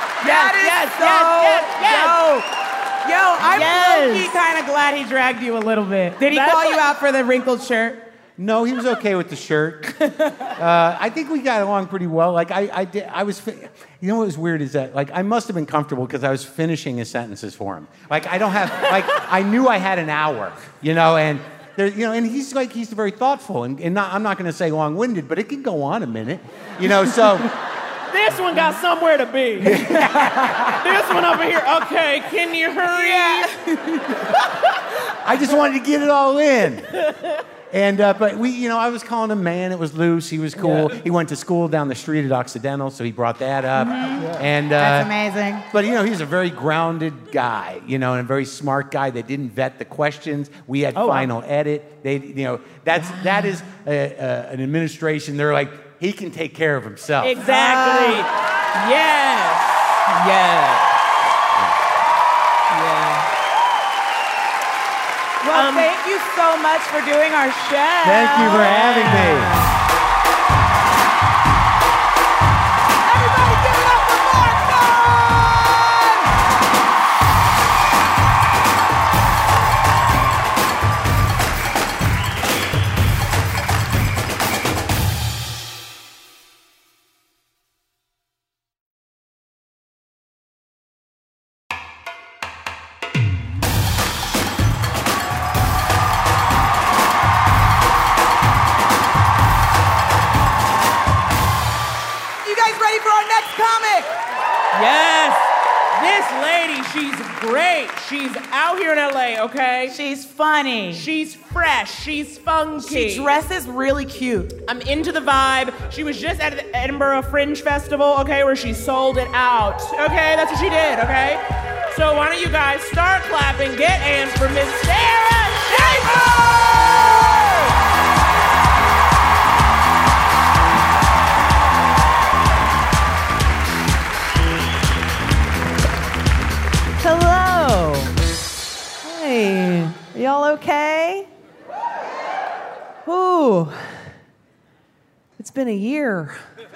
Yo, I'm low-key kind of glad he dragged you a little bit. Did he call you out for the wrinkled shirt? No, he was okay with the shirt. I think we got along pretty well. Like I was, you know what was weird is that like I must have been comfortable because I was finishing his sentences for him. Like I don't have, like I knew I had an hour, and there, and he's very thoughtful and I'm not going to say long-winded, but it can go on a minute, so. This one got somewhere to be. This one over here. Okay, can you hurry? I just wanted to get it all in. And but we, I was calling him man. It was loose. He was cool. Yeah. He went to school down the street at Occidental, so he brought that up. And That's amazing. But he's a very grounded guy, and a very smart guy. They didn't vet the questions. We had final edit. They, that is an administration. They're like, he can take care of himself. Exactly. Yes. Yeah. Well, thank you so much for doing our show. Thank you for having me. Everybody give it up for Marco! Ready for our next comic? Yes. This lady, she's great. She's out here in LA, okay? She's funny. She's fresh. She's funky. She dresses really cute. I'm into the vibe. She was just at the Edinburgh Fringe Festival, okay, where she sold it out. Okay, that's what she did, okay? So why don't you guys start clapping, get amped for Miss Sarah Schaefer! Hello. Hey, are y'all okay? Ooh, it's been a year.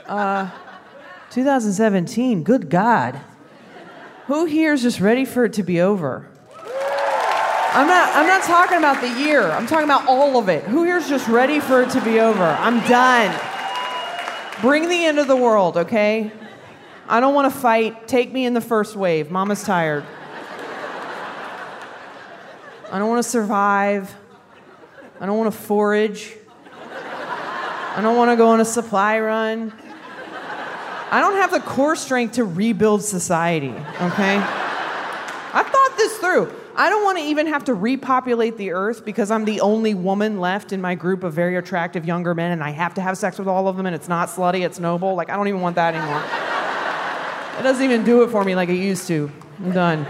2017, good God. Who here is just ready for it to be over? I'm not talking about the year. I'm talking about all of it. Who here is just ready for it to be over? I'm done. Bring the end of the world, okay? I don't want to fight. Take me in the first wave. Mama's tired. I don't want to survive. I don't want to forage. I don't want to go on a supply run. I don't have the core strength to rebuild society, okay? I thought this through. I don't want to even have to repopulate the earth because I'm the only woman left in my group of very attractive younger men and I have to have sex with all of them and it's not slutty, it's noble. Like, I don't even want that anymore. It doesn't even do it for me like it used to. I'm done.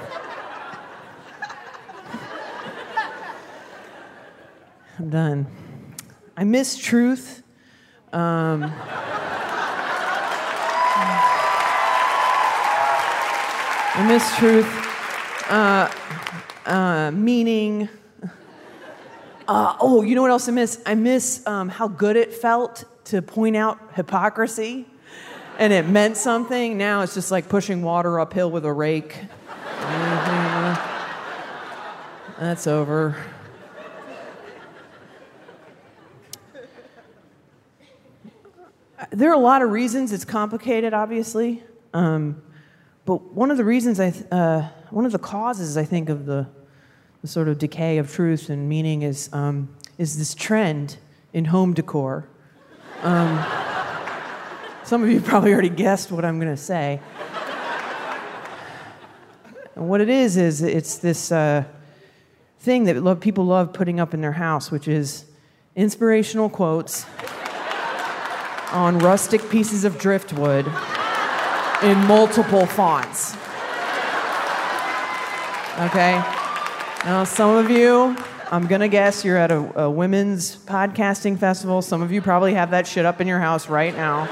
I'm done. I miss truth. I miss truth. Meaning. Oh, you know what else I miss? I miss how good it felt to point out hypocrisy. And it meant something. Now it's just like pushing water uphill with a rake. That's over. There are a lot of reasons it's complicated, obviously, but one of the reasons one of the causes I think of the sort of decay of truth and meaning is this trend in home decor. Some of you probably already guessed what I'm going to say. And what it is it's this thing that people love putting up in their house, which is inspirational quotes on rustic pieces of driftwood in multiple fonts. Okay? Now, some of you, I'm gonna guess you're at a women's podcasting festival. Some of you probably have that shit up in your house right now.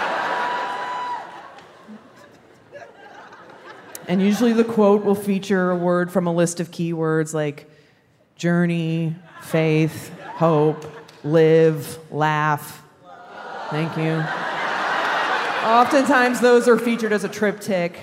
And usually the quote will feature a word from a list of keywords like journey, faith, hope, live, laugh. Thank you. Oftentimes those are featured as a triptych.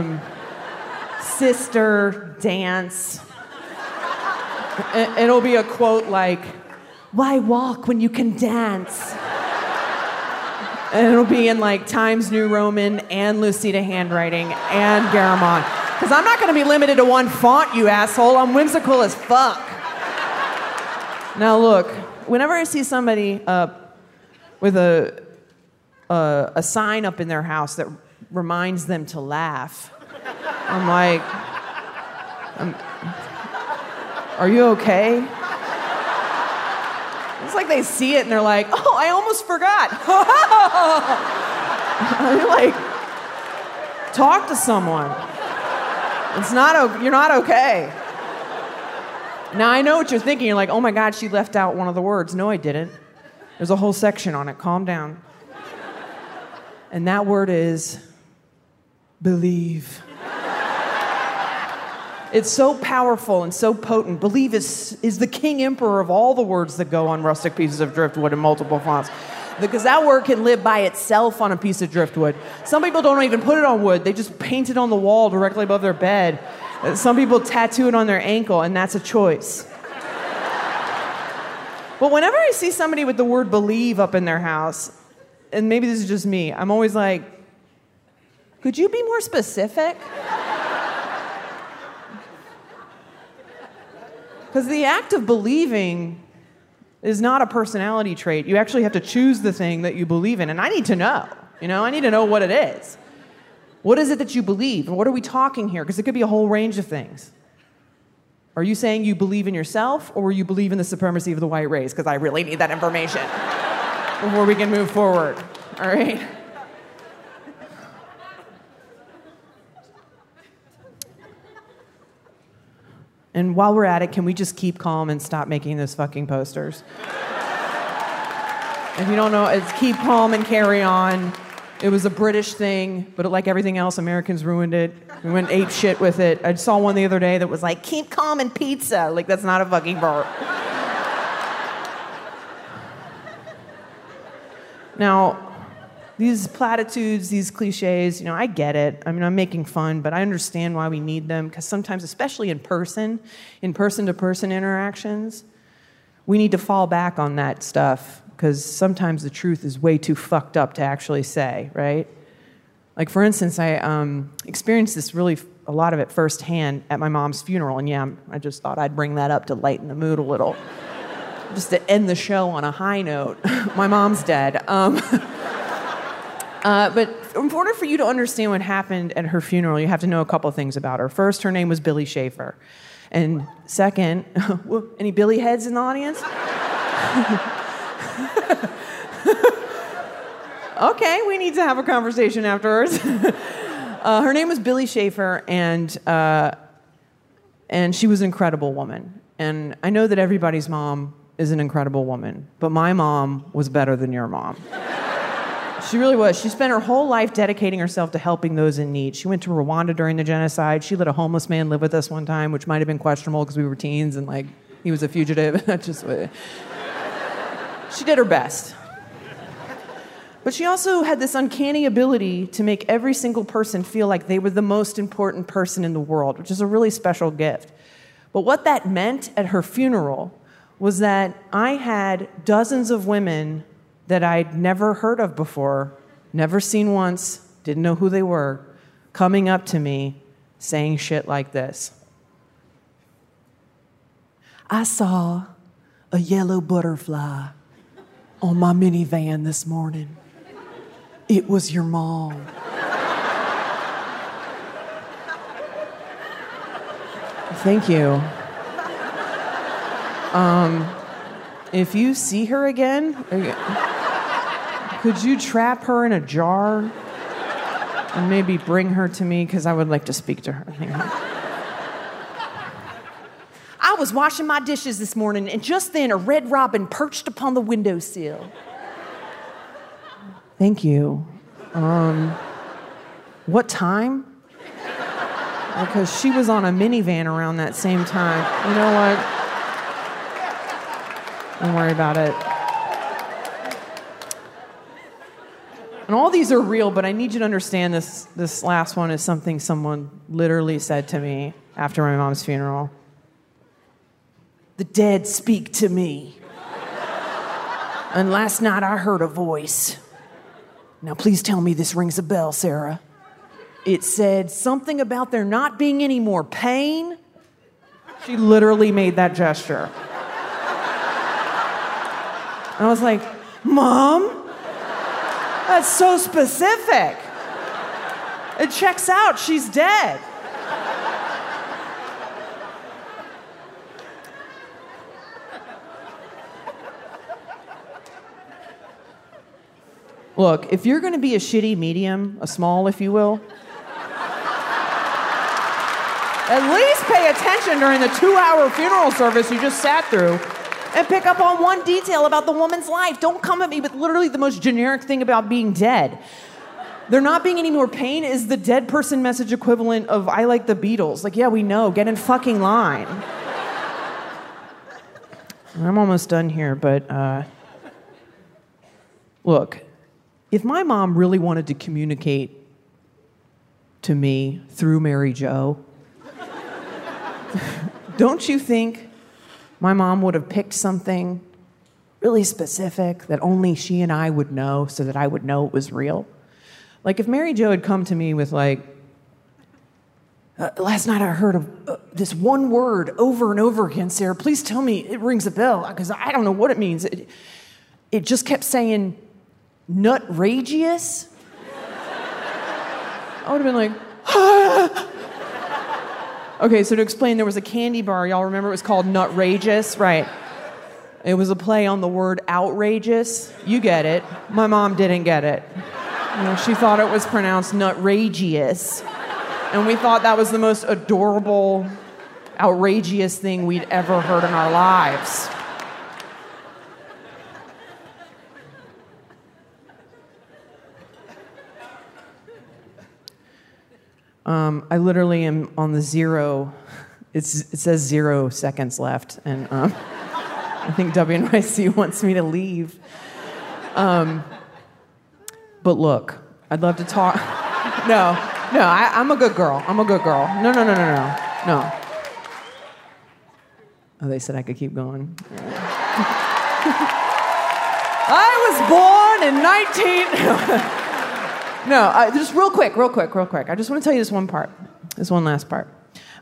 Sister, dance. It'll be a quote like, why walk when you can dance? And it'll be in like Times New Roman and Lucida handwriting and Garamond. Because I'm not going to be limited to one font, you asshole. I'm whimsical as fuck. Now look, whenever I see somebody with a sign up in their house that reminds them to laugh, I'm like, are you okay? It's like they see it and they're like, oh, I almost forgot. You're like, talk to someone. You're not okay. Now I know what you're thinking. You're like, oh my God, she left out one of the words. No, I didn't. There's a whole section on it. Calm down. And that word is Believe. It's so powerful and so potent. Believe is the king emperor of all the words that go on rustic pieces of driftwood in multiple fonts. Because that word can live by itself on a piece of driftwood. Some people don't even put it on wood. They just paint it on the wall directly above their bed. Some people tattoo it on their ankle, and that's a choice. But whenever I see somebody with the word believe up in their house, and maybe this is just me, I'm always like, could you be more specific? Because the act of believing is not a personality trait. You actually have to choose the thing that you believe in. And I need to know, I need to know what it is. What is it that you believe? And what are we talking here? Because it could be a whole range of things. Are you saying you believe in yourself, or you believe in the supremacy of the white race? Because I really need that information before we can move forward, all right? And while we're at it, can we just keep calm and stop making those fucking posters? If you don't know, it's keep calm and carry on. It was a British thing, but like everything else, Americans ruined it. We went ape shit with it. I saw one the other day that was like, keep calm and pizza. Like, that's not a fucking verb. Now, these platitudes, these cliches, I get it. I mean, I'm making fun, but I understand why we need them, because sometimes, especially in person-to-person interactions, we need to fall back on that stuff, because sometimes the truth is way too fucked up to actually say, right? Like, for instance, I experienced this a lot of it firsthand at my mom's funeral, and I just thought I'd bring that up to lighten the mood a little, just to end the show on a high note. My mom's dead. But in order for you to understand what happened at her funeral, you have to know a couple things about her. First, her name was Billy Schaefer. And second, any Billy heads in the audience? Okay, we need to have a conversation afterwards. Her name was Billy Schaefer, and she was an incredible woman. And I know that everybody's mom is an incredible woman, but my mom was better than your mom. She really was. She spent her whole life dedicating herself to helping those in need. She went to Rwanda during the genocide. She let a homeless man live with us one time, which might have been questionable because we were teens and he was a fugitive. She did her best. But she also had this uncanny ability to make every single person feel like they were the most important person in the world, which is a really special gift. But what that meant at her funeral was that I had dozens of women that I'd never heard of before, never seen once, didn't know who they were, coming up to me saying shit like this. I saw a yellow butterfly on my minivan this morning. It was your mom. Thank you. If you see her again, could you trap her in a jar and maybe bring her to me? Because I would like to speak to her. I was washing my dishes this morning, and just then a red robin perched upon the windowsill. Thank you. What time? Because she was on a minivan around that same time. You know what? Don't worry about it. And all these are real, but I need you to understand this last one is something someone literally said to me after my mom's funeral. The dead speak to me. And last night I heard a voice. Now please tell me this rings a bell, Sarah. It said something about there not being any more pain. She literally made that gesture. And I was like, Mom? That's so specific. It checks out. She's dead. Look, if you're going to be a shitty medium, a small, if you will, at least pay attention during the 2-hour funeral service you just sat through and pick up on one detail about the woman's life. Don't come at me with literally the most generic thing about being dead. There not being any more pain is the dead person message equivalent of I like the Beatles. Like, yeah, we know. Get in fucking line. I'm almost done here, but look, if my mom really wanted to communicate to me through Mary Jo, don't you think my mom would have picked something really specific that only she and I would know so that I would know it was real? Like, if Mary Jo had come to me with, like, last night I heard of this one word over and over again, Sarah, please tell me it rings a bell, because I don't know what it means. It just kept saying, nutrageous? I would have been like, Okay, so to explain, there was a candy bar, y'all remember it was called Nutrageous? Right. It was a play on the word outrageous. You get it. My mom didn't get it. You know, she thought it was pronounced nutrageous. And we thought that was the most adorable, outrageous thing we'd ever heard in our lives. I literally am on the zero. It says 0 seconds left, and I think WNYC wants me to leave. But look, I'd love to talk. No, I'm a good girl. I'm a good girl. No. Oh, they said I could keep going. I was born in No, just real quick. I just want to tell you this one last part.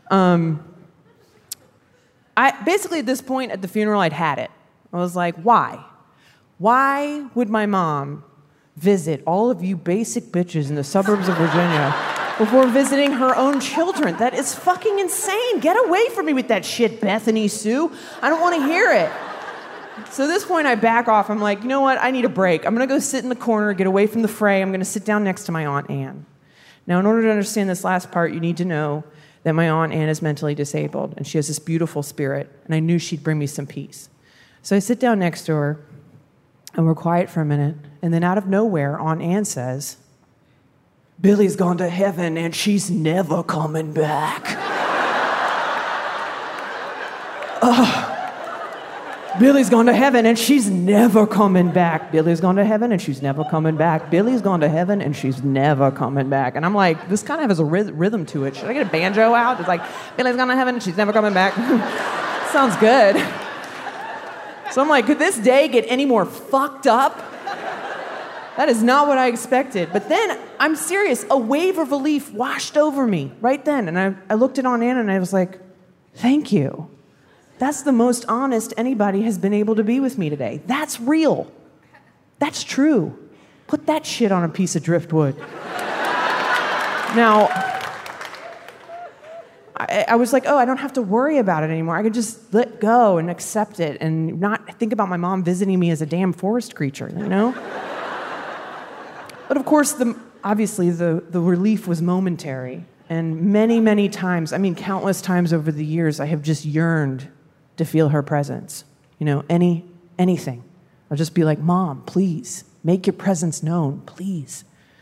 Basically at this point at the funeral, I'd had it. I was like, why? Why would my mom visit all of you basic bitches in the suburbs of Virginia before visiting her own children? That is fucking insane. Get away from me with that shit, Bethany Sue. I don't want to hear it. So at this point, I back off. I'm like, you know what? I need a break. I'm going to go sit in the corner, get away from the fray. I'm going to sit down next to my Aunt Anne. Now, in order to understand this last part, you need to know that my Aunt Anne is mentally disabled, and she has this beautiful spirit, and I knew she'd bring me some peace. So I sit down next to her, and we're quiet for a minute, and then out of nowhere, Aunt Anne says, Billy's gone to heaven, and she's never coming back. Billy's gone to heaven and she's never coming back. Billy's gone to heaven and she's never coming back. Billy's gone to heaven and she's never coming back. And I'm like, this kind of has a rhythm to it. Should I get a banjo out? It's like, Billy's gone to heaven and she's never coming back. Sounds good. So I'm like, could this day get any more fucked up? That is not what I expected. But then, I'm serious, a wave of relief washed over me right then. And I looked at Aunt Anne and I was like, thank you. That's the most honest anybody has been able to be with me today. That's real. That's true. Put that shit on a piece of driftwood. Now, I was like, oh, I don't have to worry about it anymore. I could just let go and accept it and not think about my mom visiting me as a damn forest creature, you know? But of course, obviously, the relief was momentary. And many, many times, I mean, countless times over the years, I have just yearned to feel her presence. You know, anything. I'll just be like, Mom, please, make your presence known, please.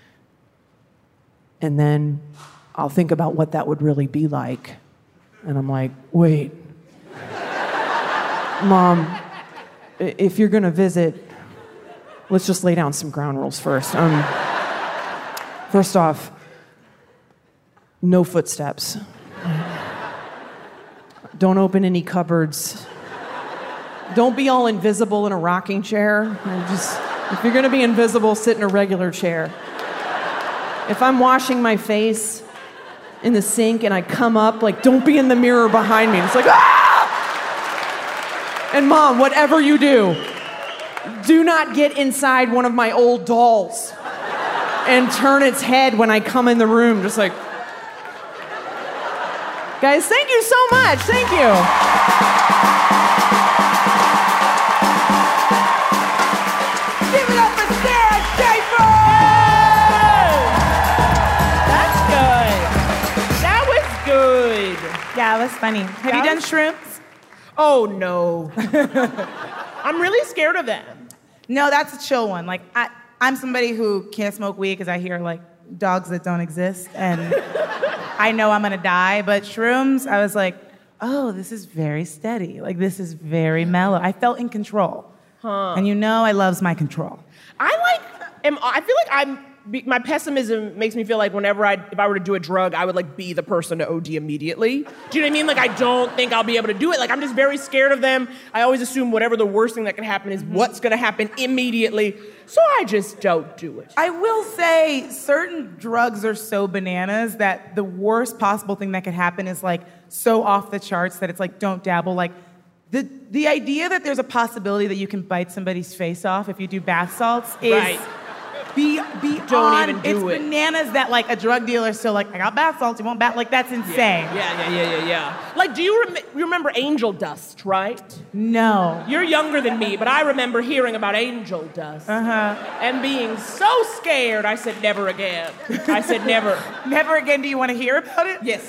And then I'll think about what that would really be like. And I'm like, wait. Mom, if you're gonna visit, let's just lay down some ground rules first. First off, no footsteps. Don't open any cupboards. Don't be all invisible in a rocking chair. If you're gonna be invisible, sit in a regular chair. If I'm washing my face in the sink and I come up, like, don't be in the mirror behind me. It's like, ah! And Mom, whatever you do not get inside one of my old dolls and turn its head when I come in the room, just like, guys, thank you so much. Thank you. Give it up for Sarah Schaefer! That's good. That was good. Yeah, it was funny. Have you done shrimps? Oh, no. I'm really scared of them. No, that's a chill one. Like, I'm somebody who can't smoke weed because I hear, like, dogs that don't exist, and I know I'm gonna die. But shrooms, I was like, oh, this is very steady. Like, this is very mellow. I felt in control. And I loves my control. I feel like my pessimism makes me feel like if I were to do a drug, I would like be the person to OD immediately. Do you know what I mean? Like, I don't think I'll be able to do it. Like, I'm just very scared of them. I always assume whatever the worst thing that can happen is what's gonna happen immediately. So I just don't do it. I will say certain drugs are so bananas that the worst possible thing that could happen is like so off the charts that it's like, don't dabble. Like, the idea that there's a possibility that you can bite somebody's face off if you do bath salts is right. Beyond. Don't even do it's bananas that like a drug dealer's still like, I got bath salts, you want bath? Like, that's insane. Yeah. Like, do you remember angel dust, right? No. You're younger than me, but I remember hearing about angel dust. And being so scared, I said, never again. I said, never. Never again, do you want to hear about it? Yes.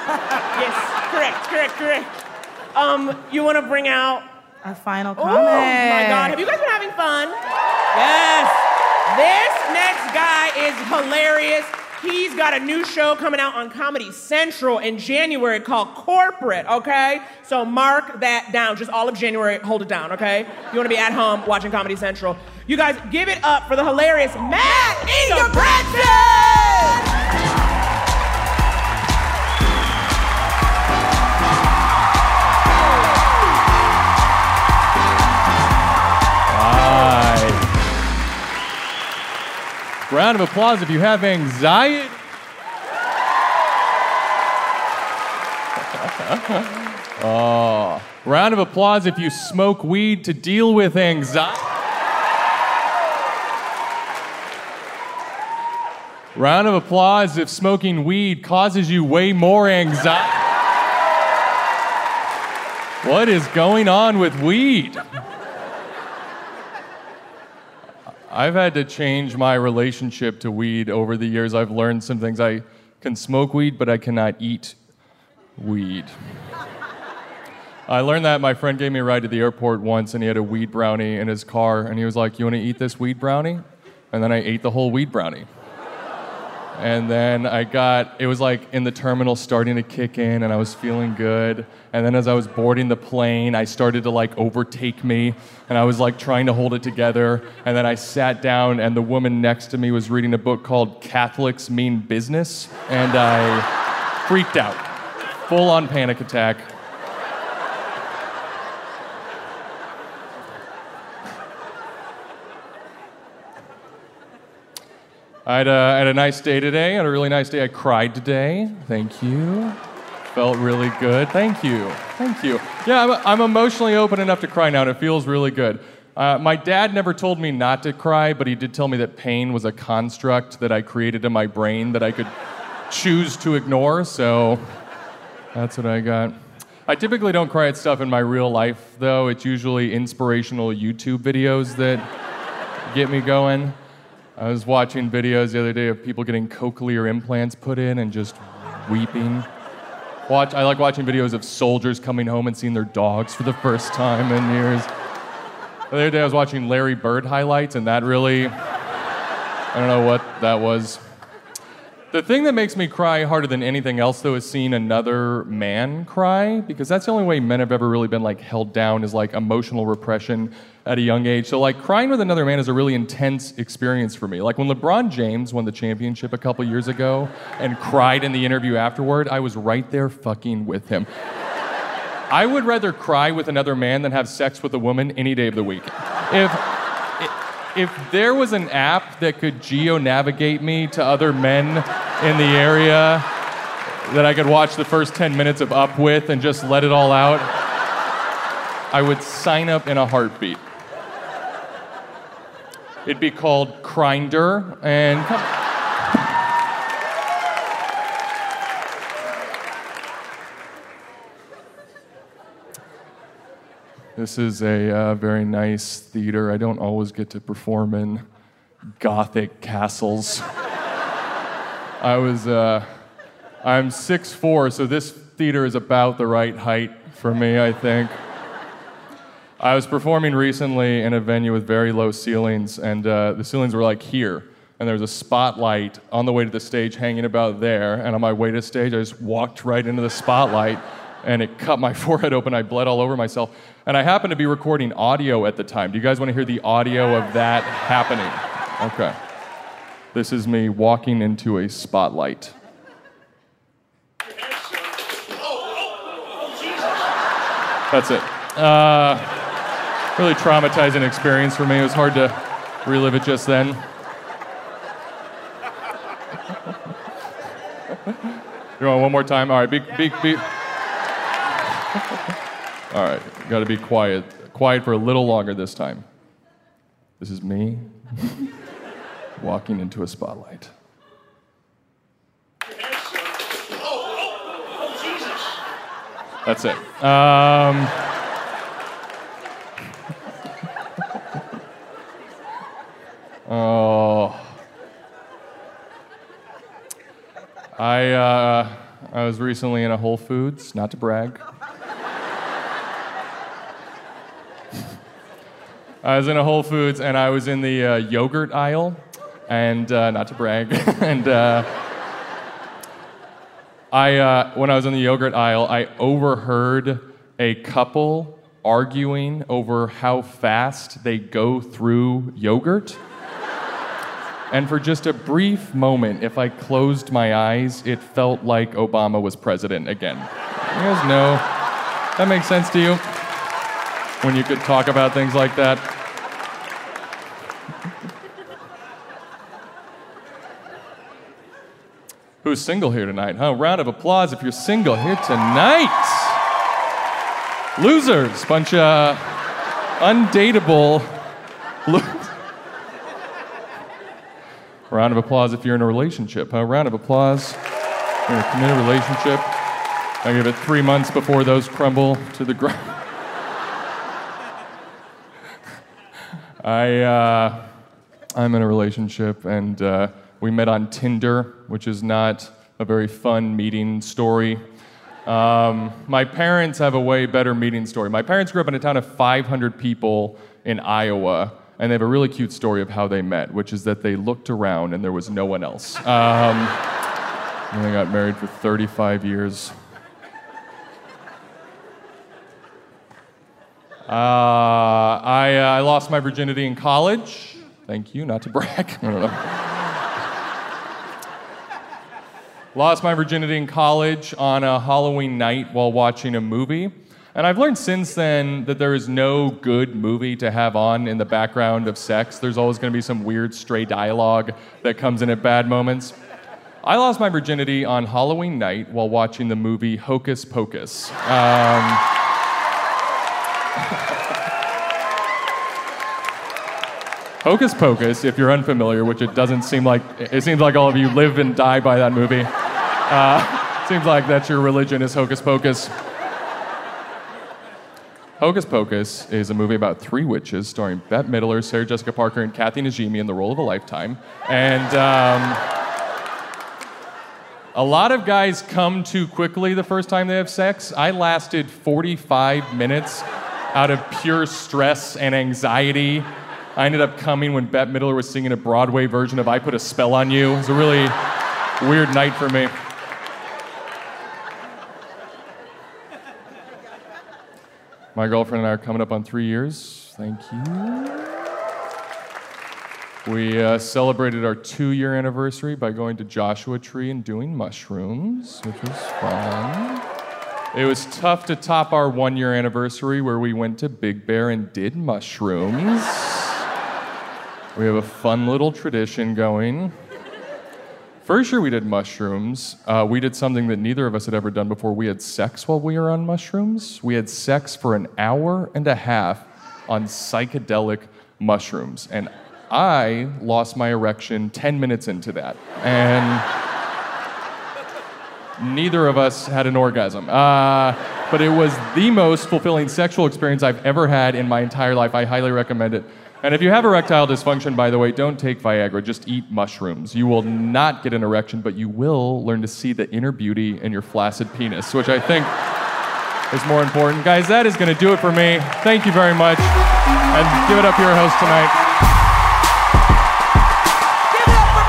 Yes, correct. You want to bring out our final comment? Oh my God, have you guys been having fun? Yes. This next guy is hilarious. He's got a new show coming out on Comedy Central in January called Corporate, okay? So mark that down. Just all of January, hold it down, okay? You want to be at home watching Comedy Central. You guys, give it up for the hilarious Matt Ingebretson! Round of applause if you have anxiety. Round of applause if you smoke weed to deal with anxiety. Round of applause if smoking weed causes you way more anxiety. What is going on with weed? I've had to change my relationship to weed over the years. I've learned some things. I can smoke weed, but I cannot eat weed. I learned that. My friend gave me a ride to the airport once, and he had a weed brownie in his car, and he was like, you want to eat this weed brownie? And then I ate the whole weed brownie. And then it was like in the terminal starting to kick in, and I was feeling good. And then as I was boarding the plane, I started to like overtake me, and I was like trying to hold it together. And then I sat down, and the woman next to me was reading a book called Catholics Mean Business, and I freaked out. Full-on panic attack. I had a nice day today. I had a really nice day. I cried today. Thank you. Felt really good. Thank you. Yeah, I'm emotionally open enough to cry now, and it feels really good. My dad never told me not to cry, but he did tell me that pain was a construct that I created in my brain that I could choose to ignore, so that's what I got. I typically don't cry at stuff in my real life, though. It's usually inspirational YouTube videos that get me going. I was watching videos the other day of people getting cochlear implants put in and just weeping. I like watching videos of soldiers coming home and seeing their dogs for the first time in years. The other day I was watching Larry Bird highlights, and that really, I don't know what that was. The thing that makes me cry harder than anything else, though, is seeing another man cry, because that's the only way men have ever really been like held down, is like emotional repression at a young age. So like crying with another man is a really intense experience for me. Like when LeBron James won the championship a couple years ago and cried in the interview afterward, I was right there fucking with him. I would rather cry with another man than have sex with a woman any day of the week. If there was an app that could geo-navigate me to other men in the area that I could watch the first 10 minutes of Up with and just let it all out, I would sign up in a heartbeat. It'd be called Grindr, and this is a very nice theater. I don't always get to perform in Gothic castles. I'm 6'4", so this theater is about the right height for me, I think. I was performing recently in a venue with very low ceilings, and the ceilings were like here. and there was a spotlight on the way to the stage hanging about there, and on my way to stage, I just walked right into the spotlight, and it cut my forehead open. I bled all over myself. And I happened to be recording audio at the time. Do you guys want to hear the audio of that happening? Okay. This is me walking into a spotlight. That's it. Really traumatizing experience for me. It was hard to relive it just then. You want one more time? All right, be. All right, got to be quiet. Quiet for a little longer this time. This is me walking into a spotlight. That's it. I was recently in a Whole Foods, not to brag. I was in a Whole Foods and I was in the yogurt aisle, and not to brag, and when I was in the yogurt aisle, I overheard a couple arguing over how fast they go through yogurt. And for just a brief moment, if I closed my eyes, it felt like Obama was president again. You guys know, that makes sense to you? When you could talk about things like that. Who's single here tonight, huh? Round of applause if you're single here tonight. Losers, bunch of undateable losers. Round of applause if you're in a relationship, huh? Round of applause if you're in a committed relationship. I give it 3 months before those crumble to the ground. I'm in a relationship, and we met on Tinder, which is not a very fun meeting story. My parents have a way better meeting story. My parents grew up in a town of 500 people in Iowa, and they have a really cute story of how they met, which is that they looked around and there was no one else. And they got married for 35 years. I lost my virginity in college. Thank you, not to brag. I don't know. Lost my virginity in college on a Halloween night while watching a movie. And I've learned since then that there is no good movie to have on in the background of sex. There's always going to be some weird stray dialogue that comes in at bad moments. I lost my virginity on Halloween night while watching the movie Hocus Pocus. Hocus Pocus, if you're unfamiliar, which it doesn't seem like, it seems like all of you live and die by that movie. Seems like that's your religion, is Hocus Pocus. Hocus Pocus is a movie about 3 witches starring Bette Midler, Sarah Jessica Parker, and Kathy Najimy in the role of a lifetime. And a lot of guys come too quickly the first time they have sex. I lasted 45 minutes out of pure stress and anxiety. I ended up coming when Bette Midler was singing a Broadway version of I Put a Spell on You. It was a really weird night for me. My girlfriend and I are coming up on 3 years. Thank you. We celebrated our 2-year anniversary by going to Joshua Tree and doing mushrooms, which was fun. It was tough to top our 1-year anniversary where we went to Big Bear and did mushrooms. We have a fun little tradition going. First year we did mushrooms, we did something that neither of us had ever done before. We had sex while we were on mushrooms. We had sex for an hour and a half on psychedelic mushrooms. And I lost my erection 10 minutes into that. And neither of us had an orgasm. But it was the most fulfilling sexual experience I've ever had in my entire life. I highly recommend it. And if you have erectile dysfunction, by the way, don't take Viagra, just eat mushrooms. You will not get an erection, but you will learn to see the inner beauty in your flaccid penis, which I think is more important. Guys, that is going to do it for me. Thank you very much. And give it up to your host tonight. Give it up for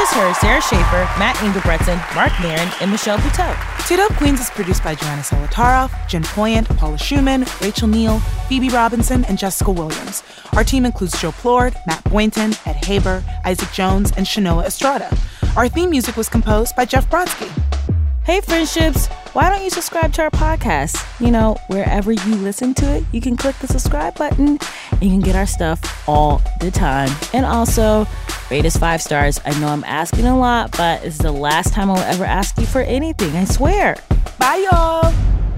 just heard Sarah Schaefer, Matt Engelbretson, Mark Maron, and Michelle Buteau. Two Dope Queens is produced by Joanna Solitaroff, Jen Poyant, Paula Schumann, Rachel Neal, Phoebe Robinson, and Jessica Williams. Our team includes Joe Plord, Matt Boynton, Ed Haber, Isaac Jones, and Shanoa Estrada. Our theme music was composed by Jeff Brodsky. Hey, friendships, why don't you subscribe to our podcast? You know, wherever you listen to it, you can click the subscribe button and you can get our stuff all the time. And also, rate us 5 stars. I know I'm asking a lot, but it's the last time I will ever ask you for anything, I swear. Bye, y'all.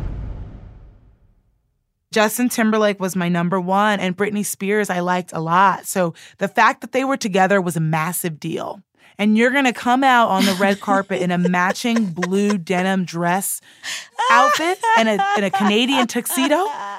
Justin Timberlake was my number one, and Britney Spears I liked a lot. So the fact that they were together was a massive deal. And you're going to come out on the red carpet in a matching blue denim dress outfit and a Canadian tuxedo?